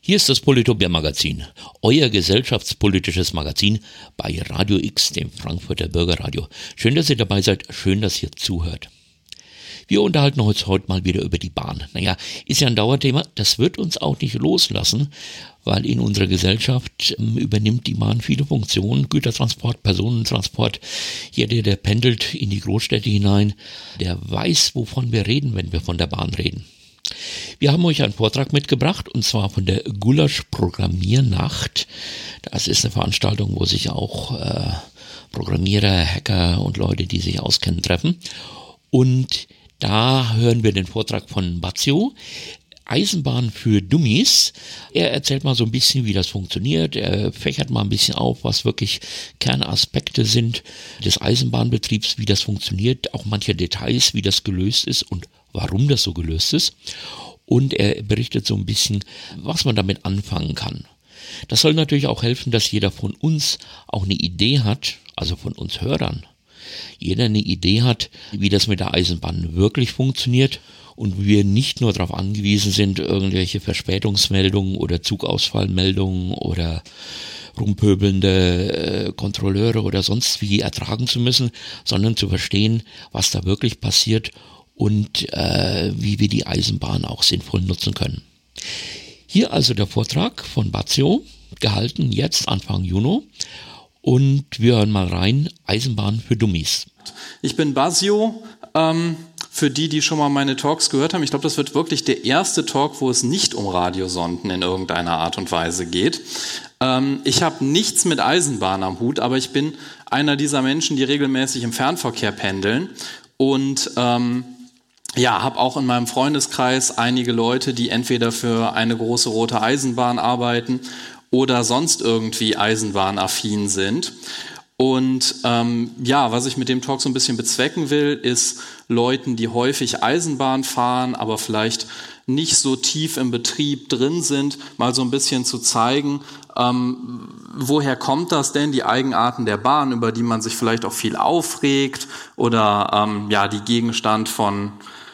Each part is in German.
Hier ist das Politopia-Magazin, euer gesellschaftspolitisches Magazin bei Radio X, dem Frankfurter Bürgerradio. Schön, dass ihr dabei seid, schön, dass ihr zuhört. Wir unterhalten uns heute mal wieder über die Bahn. Naja, ist ja ein Dauerthema, das wird uns auch nicht loslassen, weil in unserer Gesellschaft übernimmt die Bahn viele Funktionen, Gütertransport, Personentransport. Jeder, der pendelt in die Großstädte hinein, der weiß, wovon wir reden, wenn wir von der Bahn reden. Wir haben euch einen Vortrag mitgebracht, und zwar von der Gulasch-Programmiernacht. Das ist eine Veranstaltung, wo sich auch Programmierer, Hacker und Leute, die sich auskennen, treffen. Und da hören wir den Vortrag von Bazio, Eisenbahn für Dummies. Er erzählt mal so ein bisschen, wie das funktioniert. Er fächert mal ein bisschen auf, was wirklich Kernaspekte sind des Eisenbahnbetriebs, wie das funktioniert, auch manche Details, wie das gelöst ist und warum das so gelöst ist. Und er berichtet so ein bisschen, was man damit anfangen kann. Das soll natürlich auch helfen, dass jeder von uns auch eine Idee hat, also von uns Hörern, jeder eine Idee hat, wie das mit der Eisenbahn wirklich funktioniert und wir nicht nur darauf angewiesen sind, irgendwelche Verspätungsmeldungen oder Zugausfallmeldungen oder rumpöbelnde Kontrolleure oder sonst wie ertragen zu müssen, sondern zu verstehen, was da wirklich passiert und wie wir die Eisenbahn auch sinnvoll nutzen können. Hier also der Vortrag von Bazio, gehalten jetzt Anfang Juni. Und wir hören mal rein, Eisenbahn für Dummies. Ich bin Bazio, für die schon mal meine Talks gehört haben. Ich glaube, das wird wirklich der erste Talk, wo es nicht um Radiosonden in irgendeiner Art und Weise geht. Ich habe nichts mit Eisenbahn am Hut, aber ich bin einer dieser Menschen, die regelmäßig im Fernverkehr pendeln und habe auch in meinem Freundeskreis einige Leute, die entweder für eine große rote Eisenbahn arbeiten oder sonst irgendwie eisenbahnaffin sind. Und was ich mit dem Talk so ein bisschen bezwecken will, ist Leuten, die häufig Eisenbahn fahren, aber vielleicht nicht so tief im Betrieb drin sind, mal so ein bisschen zu zeigen, woher kommt das denn, die Eigenarten der Bahn, über die man sich vielleicht auch viel aufregt oder die Gegenstand von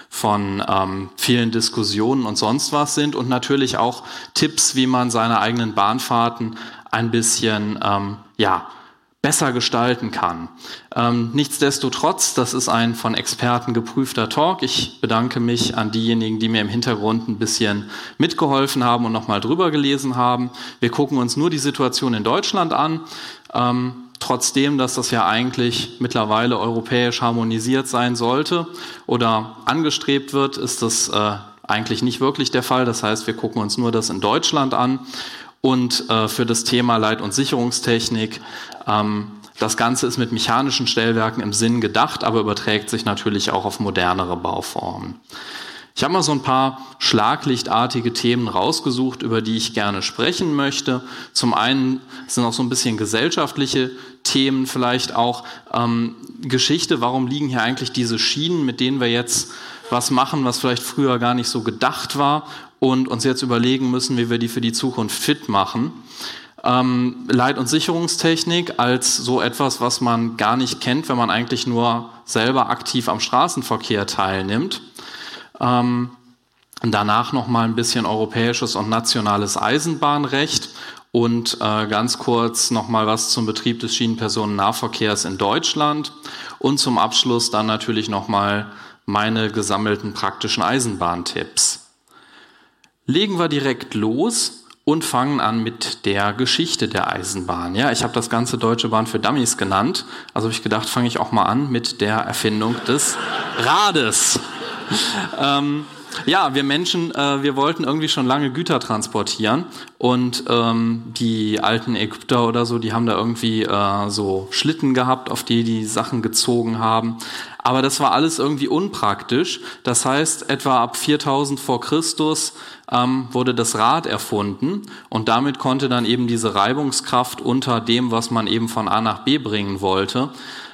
vielen Diskussionen und sonst was sind und natürlich auch Tipps, wie man seine eigenen Bahnfahrten ein bisschen besser gestalten kann. Nichtsdestotrotz, das ist ein von Experten geprüfter Talk. Ich bedanke mich an diejenigen, die mir im Hintergrund ein bisschen mitgeholfen haben und nochmal drüber gelesen haben. Wir gucken uns nur die Situation in Deutschland an. Trotzdem, dass das ja eigentlich mittlerweile europäisch harmonisiert sein sollte oder angestrebt wird, ist das eigentlich nicht wirklich der Fall. Das heißt, wir gucken uns nur das in Deutschland an. Und für das Thema Leit- und Sicherungstechnik, das Ganze ist mit mechanischen Stellwerken im Sinn gedacht, aber überträgt sich natürlich auch auf modernere Bauformen. Ich habe mal so ein paar schlaglichtartige Themen rausgesucht, über die ich gerne sprechen möchte. Zum einen sind auch so ein bisschen gesellschaftliche Themen, vielleicht auch Geschichte. Warum liegen hier eigentlich diese Schienen, mit denen wir jetzt was machen, was vielleicht früher gar nicht so gedacht war und uns jetzt überlegen müssen, wie wir die für die Zukunft fit machen. Leit- und Sicherungstechnik als so etwas, was man gar nicht kennt, wenn man eigentlich nur selber aktiv am Straßenverkehr teilnimmt. Danach nochmal ein bisschen europäisches und nationales Eisenbahnrecht und ganz kurz nochmal was zum Betrieb des Schienenpersonennahverkehrs in Deutschland und zum Abschluss dann natürlich nochmal meine gesammelten praktischen Eisenbahntipps. Legen wir direkt los und fangen an mit der Geschichte der Eisenbahn. Ja, ich habe das Ganze Deutsche Bahn für Dummies genannt, also habe ich gedacht, fange ich auch mal an mit der Erfindung des Rades. Wir Menschen, wir wollten irgendwie schon lange Güter transportieren und die alten Ägypter oder so, die haben da irgendwie so Schlitten gehabt, auf die Sachen gezogen haben. Aber das war alles irgendwie unpraktisch. Das heißt, etwa ab 4000 vor Christus wurde das Rad erfunden und damit konnte dann eben diese Reibungskraft unter dem, was man eben von A nach B bringen wollte,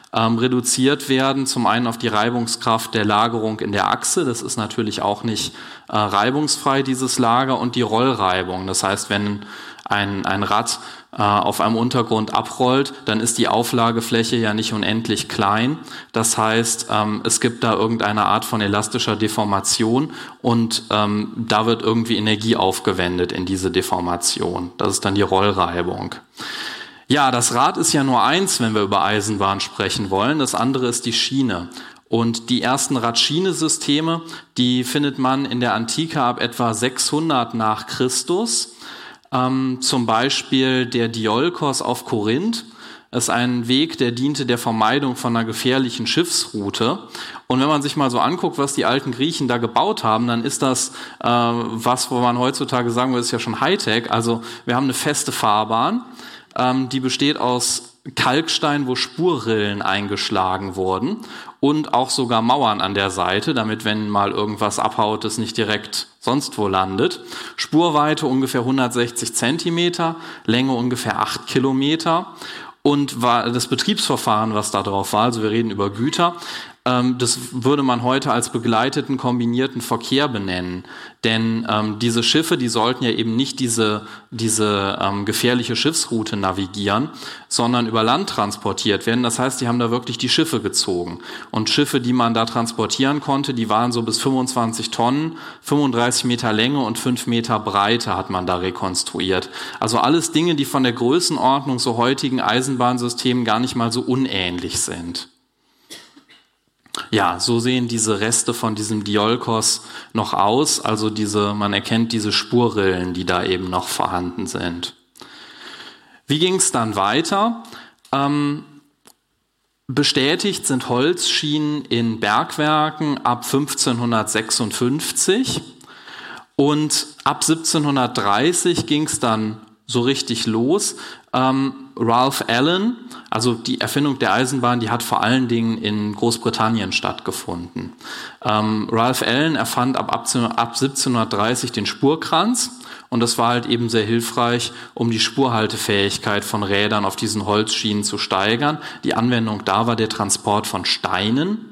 reduziert werden. Zum einen auf die Reibungskraft der Lagerung in der Achse. Das ist natürlich auch nicht reibungsfrei, dieses Lager. Und die Rollreibung. Das heißt, wenn ein Rad auf einem Untergrund abrollt, dann ist die Auflagefläche ja nicht unendlich klein. Das heißt, es gibt da irgendeine Art von elastischer Deformation und da wird irgendwie Energie aufgewendet in diese Deformation. Das ist dann die Rollreibung. Ja, das Rad ist ja nur eins, wenn wir über Eisenbahn sprechen wollen. Das andere ist die Schiene. Und die ersten Radschienesysteme, die findet man in der Antike ab etwa 600 nach Christus. Zum Beispiel der Diolkos auf Korinth. Das ist ein Weg, der diente der Vermeidung von einer gefährlichen Schiffsroute. Und wenn man sich mal so anguckt, was die alten Griechen da gebaut haben, dann ist das was, wo man heutzutage sagen würde, ist ja schon Hightech. Also wir haben eine feste Fahrbahn, die besteht aus Kalkstein, wo Spurrillen eingeschlagen wurden und auch sogar Mauern an der Seite, damit, wenn mal irgendwas abhaut, es nicht direkt sonst wo landet. Spurweite ungefähr 160 Zentimeter, Länge ungefähr 8 Kilometer. Und war das Betriebsverfahren, was da drauf war, also wir reden über Güter, das würde man heute als begleiteten kombinierten Verkehr benennen. Denn diese Schiffe, die sollten ja eben nicht diese gefährliche Schiffsroute navigieren, sondern über Land transportiert werden. Das heißt, die haben da wirklich die Schiffe gezogen. Und Schiffe, die man da transportieren konnte, die waren so bis 25 Tonnen, 35 Meter Länge und 5 Meter Breite hat man da rekonstruiert. Also alles Dinge, die von der Größenordnung so heutigen Eisenbahnsystemen gar nicht mal so unähnlich sind. Ja, so sehen diese Reste von diesem Diolkos noch aus. Also man erkennt diese Spurrillen, die da eben noch vorhanden sind. Wie ging es dann weiter? Bestätigt sind Holzschienen in Bergwerken ab 1556 und ab 1730 ging es dann so richtig los. Ralph Allen, also die Erfindung der Eisenbahn, die hat vor allen Dingen in Großbritannien stattgefunden. Ralph Allen erfand ab 1730 den Spurkranz und das war halt eben sehr hilfreich, um die Spurhaltefähigkeit von Rädern auf diesen Holzschienen zu steigern. Die Anwendung da war der Transport von Steinen.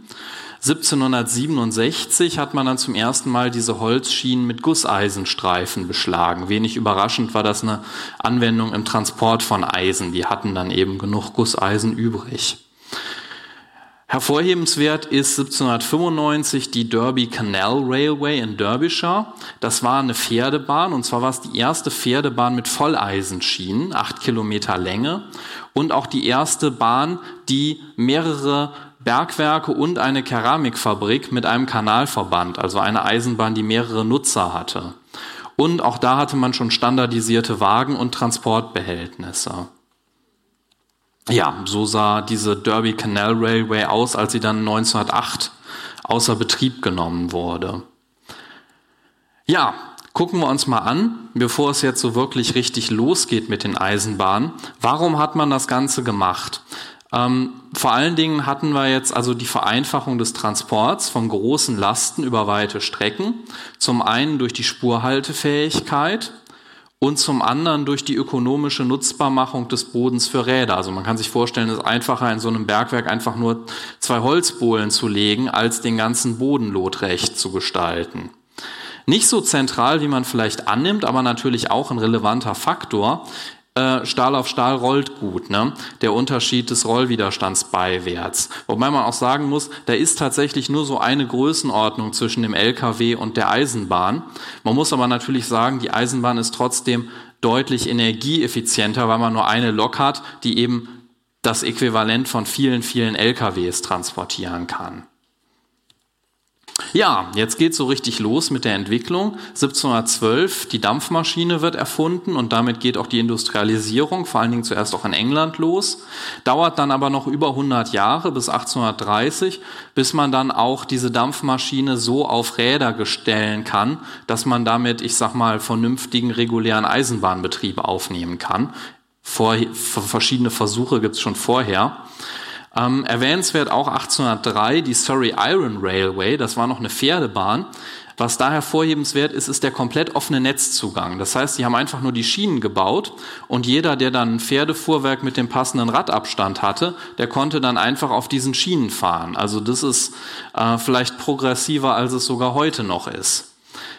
1767 hat man dann zum ersten Mal diese Holzschienen mit Gusseisenstreifen beschlagen. Wenig überraschend war das eine Anwendung im Transport von Eisen. Die hatten dann eben genug Gusseisen übrig. Hervorhebenswert ist 1795 die Derby Canal Railway in Derbyshire. Das war eine Pferdebahn und zwar war es die erste Pferdebahn mit Volleisenschienen, 8 Kilometer Länge und auch die erste Bahn, die mehrere Bergwerke und eine Keramikfabrik mit einem Kanal verband, also eine Eisenbahn, die mehrere Nutzer hatte. Und auch da hatte man schon standardisierte Wagen und Transportbehältnisse. Ja, so sah diese Derby Canal Railway aus, als sie dann 1908 außer Betrieb genommen wurde. Ja, gucken wir uns mal an, bevor es jetzt so wirklich richtig losgeht mit den Eisenbahnen. Warum hat man das Ganze gemacht? Vor allen Dingen hatten wir jetzt also die Vereinfachung des Transports von großen Lasten über weite Strecken. Zum einen durch die Spurhaltefähigkeit und zum anderen durch die ökonomische Nutzbarmachung des Bodens für Räder. Also man kann sich vorstellen, es ist einfacher in so einem Bergwerk einfach nur 2 Holzbohlen zu legen, als den ganzen Boden lotrecht zu gestalten. Nicht so zentral, wie man vielleicht annimmt, aber natürlich auch ein relevanter Faktor. Stahl auf Stahl rollt gut, ne? Der Unterschied des Rollwiderstands beiwärts. Wobei man auch sagen muss, da ist tatsächlich nur so eine Größenordnung zwischen dem LKW und der Eisenbahn. Man muss aber natürlich sagen, die Eisenbahn ist trotzdem deutlich energieeffizienter, weil man nur eine Lok hat, die eben das Äquivalent von vielen, vielen LKWs transportieren kann. Ja, jetzt geht's so richtig los mit der Entwicklung. 1712, die Dampfmaschine wird erfunden und damit geht auch die Industrialisierung, vor allen Dingen zuerst auch in England los. Dauert dann aber noch über 100 Jahre, bis 1830, bis man dann auch diese Dampfmaschine so auf Räder stellen kann, dass man damit, ich sag mal, vernünftigen regulären Eisenbahnbetrieb aufnehmen kann. Verschiedene Versuche gibt's schon vorher. Erwähnenswert auch 1803 die Surrey Iron Railway, das war noch eine Pferdebahn. Was da hervorhebenswert ist, ist der komplett offene Netzzugang. Das heißt, sie haben einfach nur die Schienen gebaut und jeder, der dann ein Pferdefuhrwerk mit dem passenden Radabstand hatte, der konnte dann einfach auf diesen Schienen fahren. Also das ist vielleicht progressiver, als es sogar heute noch ist.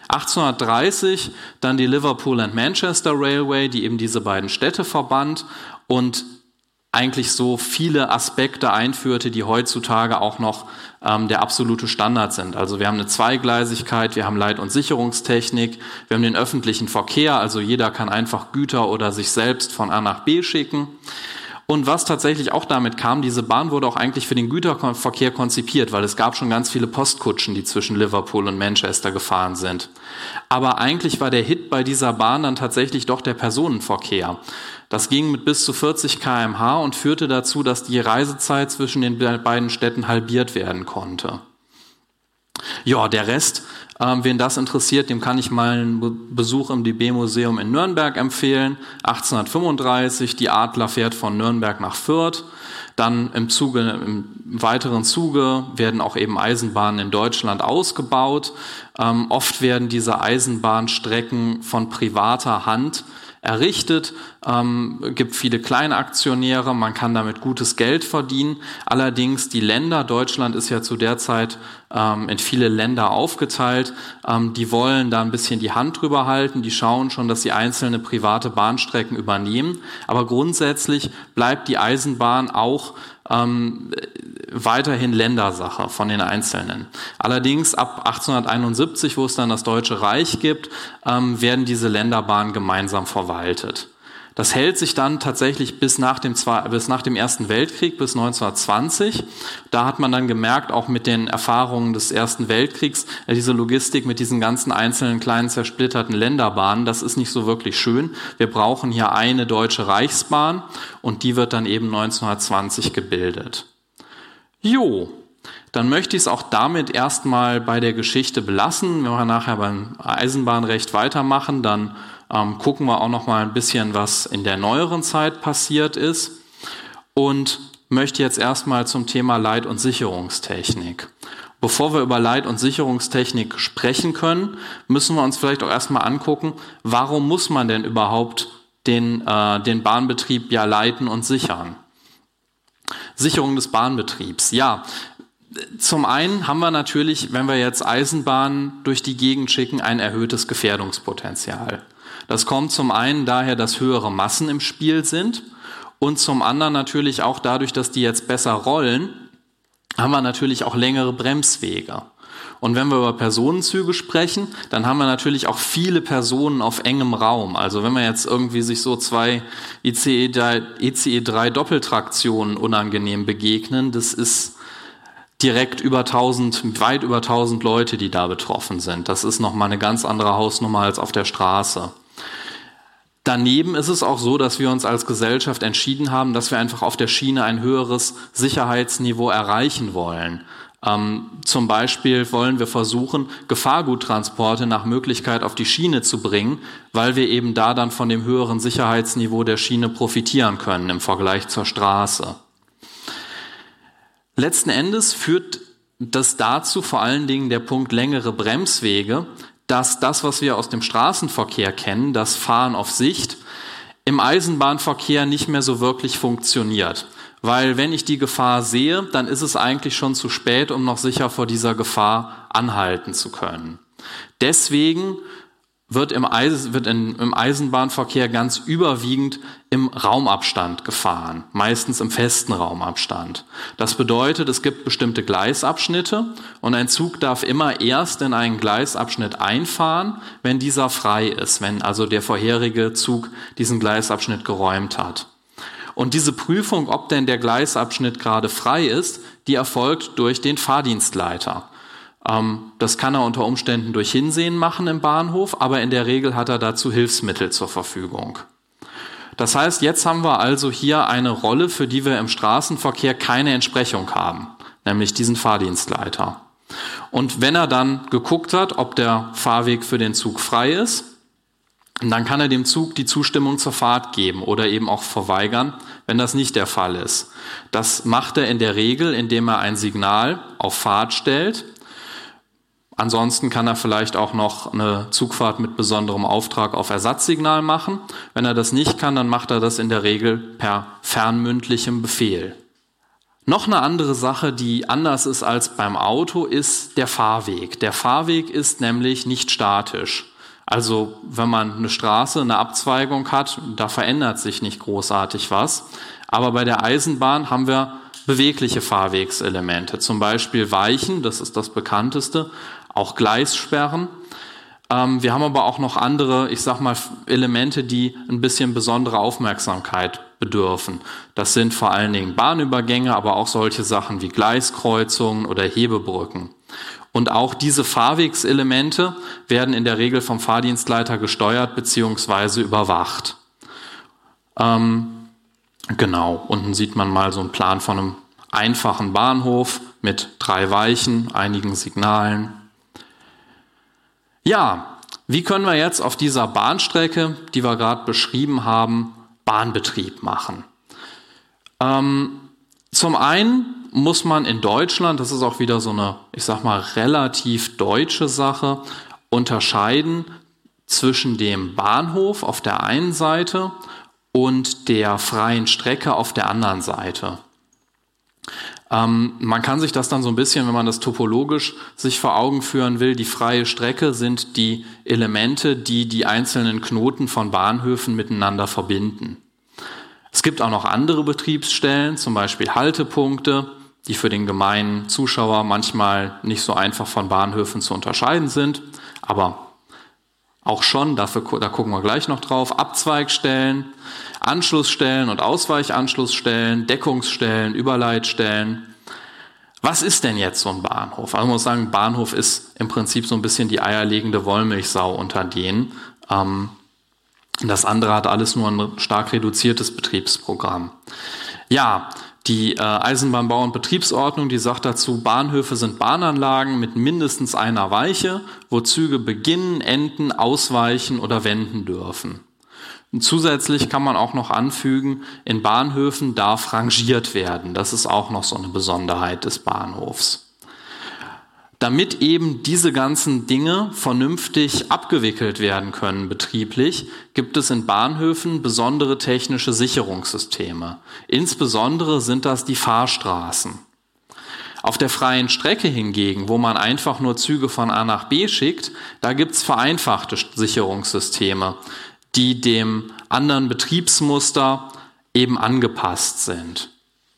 1830 dann die Liverpool and Manchester Railway, die eben diese beiden Städte verband und eigentlich so viele Aspekte einführte, die heutzutage auch noch der absolute Standard sind. Also wir haben eine Zweigleisigkeit, wir haben Leit- und Sicherungstechnik, wir haben den öffentlichen Verkehr, also jeder kann einfach Güter oder sich selbst von A nach B schicken. Und was tatsächlich auch damit kam, diese Bahn wurde auch eigentlich für den Güterverkehr konzipiert, weil es gab schon ganz viele Postkutschen, die zwischen Liverpool und Manchester gefahren sind. Aber eigentlich war der Hit bei dieser Bahn dann tatsächlich doch der Personenverkehr. Das ging mit bis zu 40 km/h und führte dazu, dass die Reisezeit zwischen den beiden Städten halbiert werden konnte. Ja, der Rest, wen das interessiert, dem kann ich mal einen Besuch im DB-Museum in Nürnberg empfehlen. 1835, die Adler fährt von Nürnberg nach Fürth. Dann im weiteren Zuge werden auch eben Eisenbahnen in Deutschland ausgebaut. Oft werden diese Eisenbahnstrecken von privater Hand errichtet, gibt viele Kleinaktionäre, man kann damit gutes Geld verdienen. Allerdings die Länder, Deutschland ist ja zu der Zeit in viele Länder aufgeteilt, die wollen da ein bisschen die Hand drüber halten, die schauen schon, dass sie einzelne private Bahnstrecken übernehmen. Aber grundsätzlich bleibt die Eisenbahn auch weiterhin Ländersache von den Einzelnen. Allerdings ab 1871, wo es dann das Deutsche Reich gibt, werden diese Länderbahnen gemeinsam verwaltet. Das hält sich dann tatsächlich bis nach dem Ersten Weltkrieg, bis 1920. Da hat man dann gemerkt, auch mit den Erfahrungen des Ersten Weltkriegs, diese Logistik mit diesen ganzen einzelnen kleinen zersplitterten Länderbahnen, das ist nicht so wirklich schön. Wir brauchen hier eine deutsche Reichsbahn und die wird dann eben 1920 gebildet. Jo, dann möchte ich es auch damit erstmal bei der Geschichte belassen. Wenn wir nachher beim Eisenbahnrecht weitermachen, dann gucken wir auch noch mal ein bisschen, was in der neueren Zeit passiert ist und möchte jetzt erstmal zum Thema Leit- und Sicherungstechnik. Bevor wir über Leit- und Sicherungstechnik sprechen können, müssen wir uns vielleicht auch erstmal angucken, warum muss man denn überhaupt den Bahnbetrieb ja leiten und sichern? Sicherung des Bahnbetriebs, ja. Zum einen haben wir natürlich, wenn wir jetzt Eisenbahnen durch die Gegend schicken, ein erhöhtes Gefährdungspotenzial. Das kommt zum einen daher, dass höhere Massen im Spiel sind und zum anderen natürlich auch dadurch, dass die jetzt besser rollen, haben wir natürlich auch längere Bremswege. Und wenn wir über Personenzüge sprechen, dann haben wir natürlich auch viele Personen auf engem Raum. Also wenn wir jetzt irgendwie sich so zwei ECE3 Doppeltraktionen unangenehm begegnen, das ist direkt weit über 1000 Leute, die da betroffen sind. Das ist nochmal eine ganz andere Hausnummer als auf der Straße. Daneben ist es auch so, dass wir uns als Gesellschaft entschieden haben, dass wir einfach auf der Schiene ein höheres Sicherheitsniveau erreichen wollen. Zum Beispiel wollen wir versuchen, Gefahrguttransporte nach Möglichkeit auf die Schiene zu bringen, weil wir eben da dann von dem höheren Sicherheitsniveau der Schiene profitieren können im Vergleich zur Straße. Letzten Endes führt das dazu, vor allen Dingen der Punkt längere Bremswege, dass das, was wir aus dem Straßenverkehr kennen, das Fahren auf Sicht, im Eisenbahnverkehr nicht mehr so wirklich funktioniert. Weil wenn ich die Gefahr sehe, dann ist es eigentlich schon zu spät, um noch sicher vor dieser Gefahr anhalten zu können. Deswegen wird im Eisenbahnverkehr ganz überwiegend im Raumabstand gefahren, meistens im festen Raumabstand. Das bedeutet, es gibt bestimmte Gleisabschnitte und ein Zug darf immer erst in einen Gleisabschnitt einfahren, wenn dieser frei ist, wenn also der vorherige Zug diesen Gleisabschnitt geräumt hat. Und diese Prüfung, ob denn der Gleisabschnitt gerade frei ist, die erfolgt durch den Fahrdienstleiter. Das kann er unter Umständen durch Hinsehen machen im Bahnhof, aber in der Regel hat er dazu Hilfsmittel zur Verfügung. Das heißt, jetzt haben wir also hier eine Rolle, für die wir im Straßenverkehr keine Entsprechung haben, nämlich diesen Fahrdienstleiter. Und wenn er dann geguckt hat, ob der Fahrweg für den Zug frei ist, dann kann er dem Zug die Zustimmung zur Fahrt geben oder eben auch verweigern, wenn das nicht der Fall ist. Das macht er in der Regel, indem er ein Signal auf Fahrt stellt. Ansonsten kann er vielleicht auch noch eine Zugfahrt mit besonderem Auftrag auf Ersatzsignal machen. Wenn er das nicht kann, dann macht er das in der Regel per fernmündlichem Befehl. Noch eine andere Sache, die anders ist als beim Auto, ist der Fahrweg. Der Fahrweg ist nämlich nicht statisch. Also wenn man eine Straße, eine Abzweigung hat, da verändert sich nicht großartig was. Aber bei der Eisenbahn haben wir bewegliche Fahrwegselemente, zum Beispiel Weichen, das ist das bekannteste, auch Gleissperren. Wir haben aber auch noch andere, Elemente, die ein bisschen besondere Aufmerksamkeit bedürfen. Das sind vor allen Dingen Bahnübergänge, aber auch solche Sachen wie Gleiskreuzungen oder Hebebrücken. Und auch diese Fahrwegselemente werden in der Regel vom Fahrdienstleiter gesteuert bzw. überwacht. Genau, unten sieht man mal so einen Plan von einem einfachen Bahnhof mit 3 Weichen, einigen Signalen. Ja, wie können wir jetzt auf dieser Bahnstrecke, die wir gerade beschrieben haben, Bahnbetrieb machen? Zum einen muss man in Deutschland, das ist auch wieder so eine, relativ deutsche Sache, unterscheiden zwischen dem Bahnhof auf der einen Seite und der freien Strecke auf der anderen Seite. Man kann sich das dann so ein bisschen, wenn man das topologisch sich vor Augen führen will, die freie Strecke sind die Elemente, die die einzelnen Knoten von Bahnhöfen miteinander verbinden. Es gibt auch noch andere Betriebsstellen, zum Beispiel Haltepunkte, die für den gemeinen Zuschauer manchmal nicht so einfach von Bahnhöfen zu unterscheiden sind, aber auch schon, da gucken wir gleich noch drauf, Abzweigstellen, Anschlussstellen und Ausweichanschlussstellen, Deckungsstellen, Überleitstellen. Was ist denn jetzt so ein Bahnhof? Also man muss sagen, Bahnhof ist im Prinzip so ein bisschen die eierlegende Wollmilchsau unter denen. Das andere hat alles nur ein stark reduziertes Betriebsprogramm. Ja, die Eisenbahnbau- und Betriebsordnung, die sagt dazu, Bahnhöfe sind Bahnanlagen mit mindestens einer Weiche, wo Züge beginnen, enden, ausweichen oder wenden dürfen. Und zusätzlich kann man auch noch anfügen, in Bahnhöfen darf rangiert werden. Das ist auch noch so eine Besonderheit des Bahnhofs. Damit eben diese ganzen Dinge vernünftig abgewickelt werden können betrieblich, gibt es in Bahnhöfen besondere technische Sicherungssysteme. Insbesondere sind das die Fahrstraßen. Auf der freien Strecke hingegen, wo man einfach nur Züge von A nach B schickt, da gibt es vereinfachte Sicherungssysteme, die dem anderen Betriebsmuster eben angepasst sind.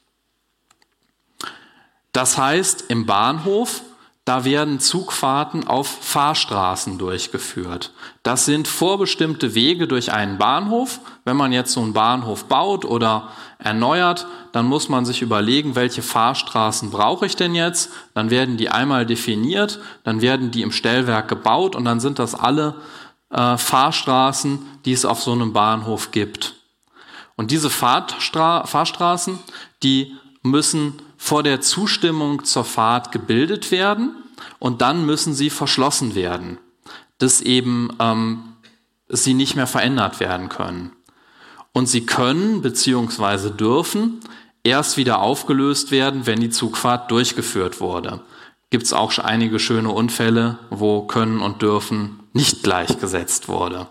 Das heißt, im Bahnhof, da werden Zugfahrten auf Fahrstraßen durchgeführt. Das sind vorbestimmte Wege durch einen Bahnhof. Wenn man jetzt so einen Bahnhof baut oder erneuert, dann muss man sich überlegen, welche Fahrstraßen brauche ich denn jetzt? Dann werden die einmal definiert, dann werden die im Stellwerk gebaut und dann sind das alle Fahrstraßen, die es auf so einem Bahnhof gibt. Und diese Fahrstraßen, die müssen vor der Zustimmung zur Fahrt gebildet werden und dann müssen sie verschlossen werden, dass eben sie nicht mehr verändert werden können. Und sie können bzw. dürfen erst wieder aufgelöst werden, wenn die Zugfahrt durchgeführt wurde. Gibt es auch einige schöne Unfälle, wo können und dürfen nicht gleichgesetzt wurde.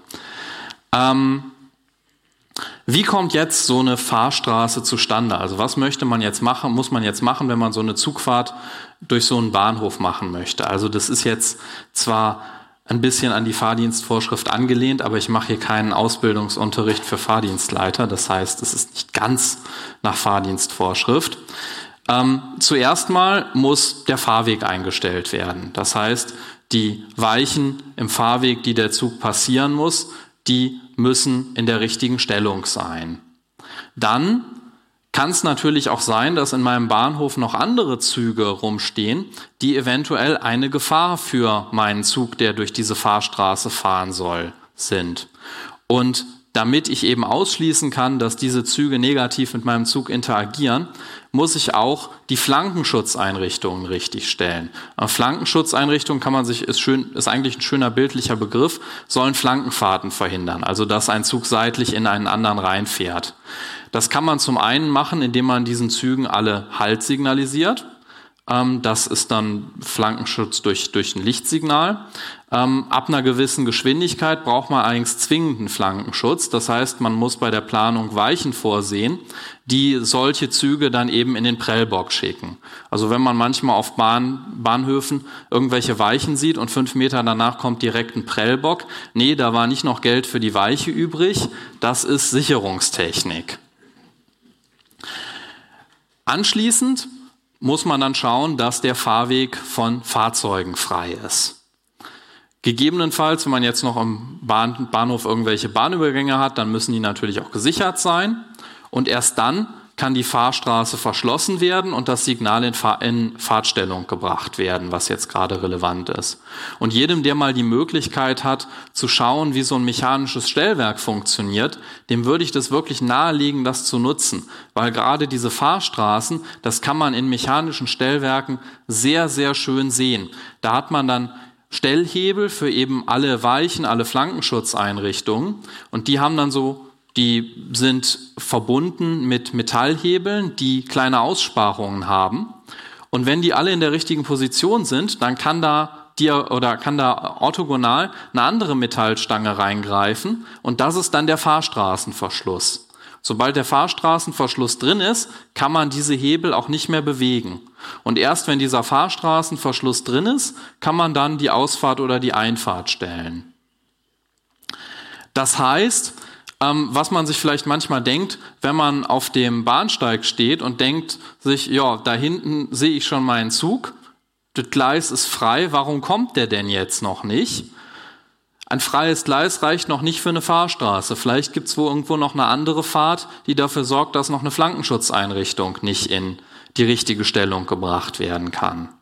Wie kommt jetzt so eine Fahrstraße zustande? Also was muss man jetzt machen, wenn man so eine Zugfahrt durch so einen Bahnhof machen möchte? Also das ist jetzt zwar ein bisschen an die Fahrdienstvorschrift angelehnt, aber ich mache hier keinen Ausbildungsunterricht für Fahrdienstleiter. Das heißt, es ist nicht ganz nach Fahrdienstvorschrift. Zuerst mal muss der Fahrweg eingestellt werden. Das heißt, die Weichen im Fahrweg, die der Zug passieren muss, die müssen in der richtigen Stellung sein. Dann kann es natürlich auch sein, dass in meinem Bahnhof noch andere Züge rumstehen, die eventuell eine Gefahr für meinen Zug, der durch diese Fahrstraße fahren soll, sind. Und damit ich eben ausschließen kann, dass diese Züge negativ mit meinem Zug interagieren, muss ich auch die Flankenschutzeinrichtungen richtig stellen. Flankenschutzeinrichtungen ist eigentlich ein schöner bildlicher Begriff, sollen Flankenfahrten verhindern, also dass ein Zug seitlich in einen anderen reinfährt. Das kann man zum einen machen, indem man diesen Zügen alle Halt signalisiert. Das ist dann Flankenschutz durch ein Lichtsignal. Ab einer gewissen Geschwindigkeit braucht man eigentlich zwingenden Flankenschutz. Das heißt, man muss bei der Planung Weichen vorsehen, die solche Züge dann eben in den Prellbock schicken. Also wenn man manchmal auf Bahnhöfen irgendwelche Weichen sieht und 5 Meter danach kommt direkt ein Prellbock, nee, da war nicht noch Geld für die Weiche übrig, das ist Sicherungstechnik. Anschließend muss man dann schauen, dass der Fahrweg von Fahrzeugen frei ist. Gegebenenfalls, wenn man jetzt noch am Bahnhof irgendwelche Bahnübergänge hat, dann müssen die natürlich auch gesichert sein. Und erst dann kann die Fahrstraße verschlossen werden und das Signal in Fahrtstellung gebracht werden, was jetzt gerade relevant ist. Und jedem, der mal die Möglichkeit hat, zu schauen, wie so ein mechanisches Stellwerk funktioniert, dem würde ich das wirklich nahelegen, das zu nutzen. Weil gerade diese Fahrstraßen, das kann man in mechanischen Stellwerken sehr, sehr schön sehen. Da hat man dann Stellhebel für eben alle Weichen, alle Flankenschutzeinrichtungen und die sind verbunden mit Metallhebeln, die kleine Aussparungen haben. Und wenn die alle in der richtigen Position sind, dann kann da orthogonal eine andere Metallstange reingreifen und das ist dann der Fahrstraßenverschluss. Sobald der Fahrstraßenverschluss drin ist, kann man diese Hebel auch nicht mehr bewegen. Und erst wenn dieser Fahrstraßenverschluss drin ist, kann man dann die Ausfahrt oder die Einfahrt stellen. Das heißt, was man sich vielleicht manchmal denkt, wenn man auf dem Bahnsteig steht und denkt sich, ja, da hinten sehe ich schon meinen Zug, das Gleis ist frei, warum kommt der denn jetzt noch nicht? Ein freies Gleis reicht noch nicht für eine Fahrstraße. Vielleicht gibt es irgendwo noch eine andere Fahrt, die dafür sorgt, dass noch eine Flankenschutzeinrichtung nicht in die richtige Stellung gebracht werden kann.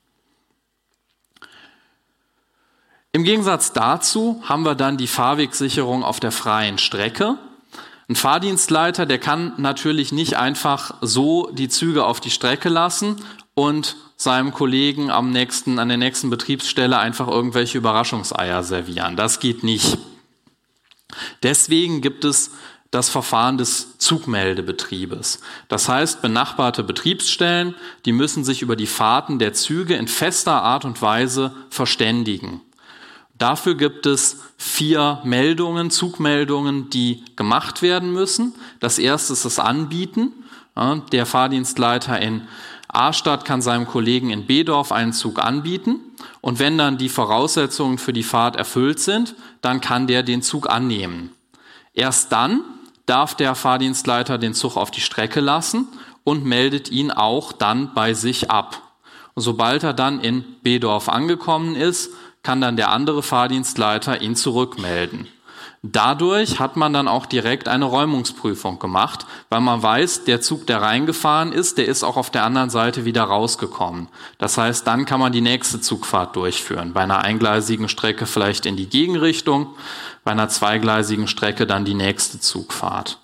Im Gegensatz dazu haben wir dann die Fahrwegsicherung auf der freien Strecke. Ein Fahrdienstleiter, der kann natürlich nicht einfach so die Züge auf die Strecke lassen und seinem Kollegen an der nächsten Betriebsstelle einfach irgendwelche Überraschungseier servieren. Das geht nicht. Deswegen gibt es das Verfahren des Zugmeldebetriebes. Das heißt, benachbarte Betriebsstellen, die müssen sich über die Fahrten der Züge in fester Art und Weise verständigen. Dafür gibt es 4 Zugmeldungen, die gemacht werden müssen. Das erste ist das Anbieten. Der Fahrdienstleiter in A-Stadt kann seinem Kollegen in B-Dorf einen Zug anbieten. Und wenn dann die Voraussetzungen für die Fahrt erfüllt sind, dann kann der den Zug annehmen. Erst dann darf der Fahrdienstleiter den Zug auf die Strecke lassen und meldet ihn auch dann bei sich ab. Und sobald er dann in B-Dorf angekommen ist, kann dann der andere Fahrdienstleiter ihn zurückmelden. Dadurch hat man dann auch direkt eine Räumungsprüfung gemacht, weil man weiß, der Zug, der reingefahren ist, der ist auch auf der anderen Seite wieder rausgekommen. Das heißt, dann kann man die nächste Zugfahrt durchführen. Bei einer eingleisigen Strecke vielleicht in die Gegenrichtung, bei einer zweigleisigen Strecke dann die nächste Zugfahrt.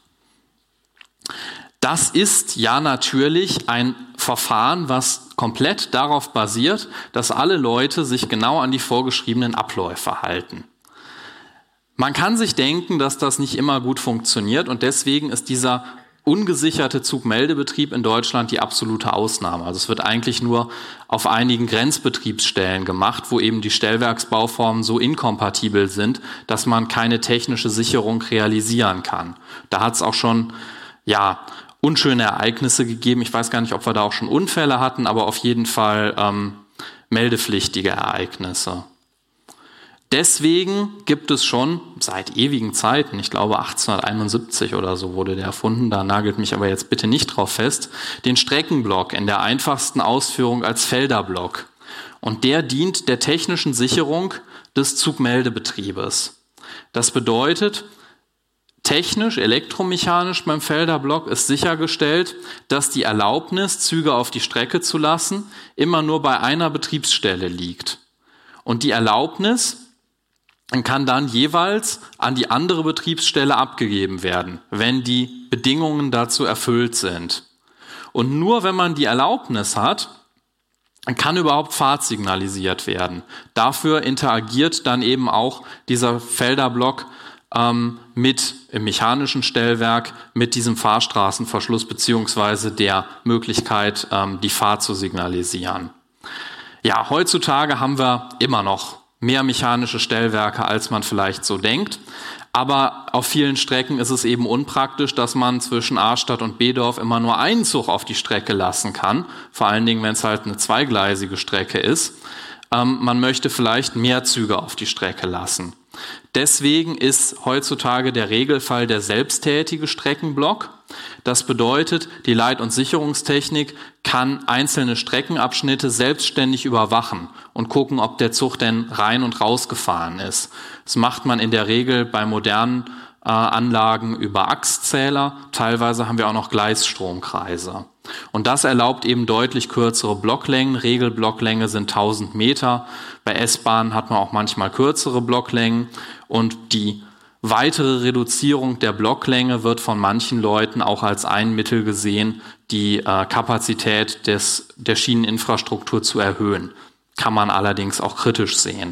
Das ist ja natürlich ein Verfahren, was komplett darauf basiert, dass alle Leute sich genau an die vorgeschriebenen Abläufe halten. Man kann sich denken, dass das nicht immer gut funktioniert und deswegen ist dieser ungesicherte Zugmeldebetrieb in Deutschland die absolute Ausnahme. Also es wird eigentlich nur auf einigen Grenzbetriebsstellen gemacht, wo eben die Stellwerksbauformen so inkompatibel sind, dass man keine technische Sicherung realisieren kann. Da hat es auch schon, unschöne Ereignisse gegeben. Ich weiß gar nicht, ob wir da auch schon Unfälle hatten, aber auf jeden Fall meldepflichtige Ereignisse. Deswegen gibt es schon seit ewigen Zeiten, ich glaube 1871 oder so wurde der erfunden, da nagelt mich aber jetzt bitte nicht drauf fest, den Streckenblock in der einfachsten Ausführung als Felderblock. Und der dient der technischen Sicherung des Zugmeldebetriebes. Das bedeutet, technisch, elektromechanisch beim Felderblock ist sichergestellt, dass die Erlaubnis, Züge auf die Strecke zu lassen, immer nur bei einer Betriebsstelle liegt. Und die Erlaubnis kann dann jeweils an die andere Betriebsstelle abgegeben werden, wenn die Bedingungen dazu erfüllt sind. Und nur wenn man die Erlaubnis hat, kann überhaupt Fahrt signalisiert werden. Dafür interagiert dann eben auch dieser Felderblock mit im mechanischen Stellwerk mit diesem Fahrstraßenverschluss beziehungsweise der Möglichkeit, die Fahrt zu signalisieren. Ja, heutzutage haben wir immer noch mehr mechanische Stellwerke, als man vielleicht so denkt. Aber auf vielen Strecken ist es eben unpraktisch, dass man zwischen A-Stadt und B-Dorf immer nur einen Zug auf die Strecke lassen kann. Vor allen Dingen, wenn es halt eine zweigleisige Strecke ist. Man möchte vielleicht mehr Züge auf die Strecke lassen. Deswegen ist heutzutage der Regelfall der selbsttätige Streckenblock. Das bedeutet, die Leit- und Sicherungstechnik kann einzelne Streckenabschnitte selbstständig überwachen und gucken, ob der Zug denn rein und rausgefahren ist. Das macht man in der Regel bei modernen Anlagen über Achszähler. Teilweise haben wir auch noch Gleisstromkreise. Und das erlaubt eben deutlich kürzere Blocklängen. Regelblocklänge sind 1000 Meter. Bei S-Bahnen hat man auch manchmal kürzere Blocklängen. Und die weitere Reduzierung der Blocklänge wird von manchen Leuten auch als ein Mittel gesehen, die Kapazität der Schieneninfrastruktur zu erhöhen. Kann man allerdings auch kritisch sehen.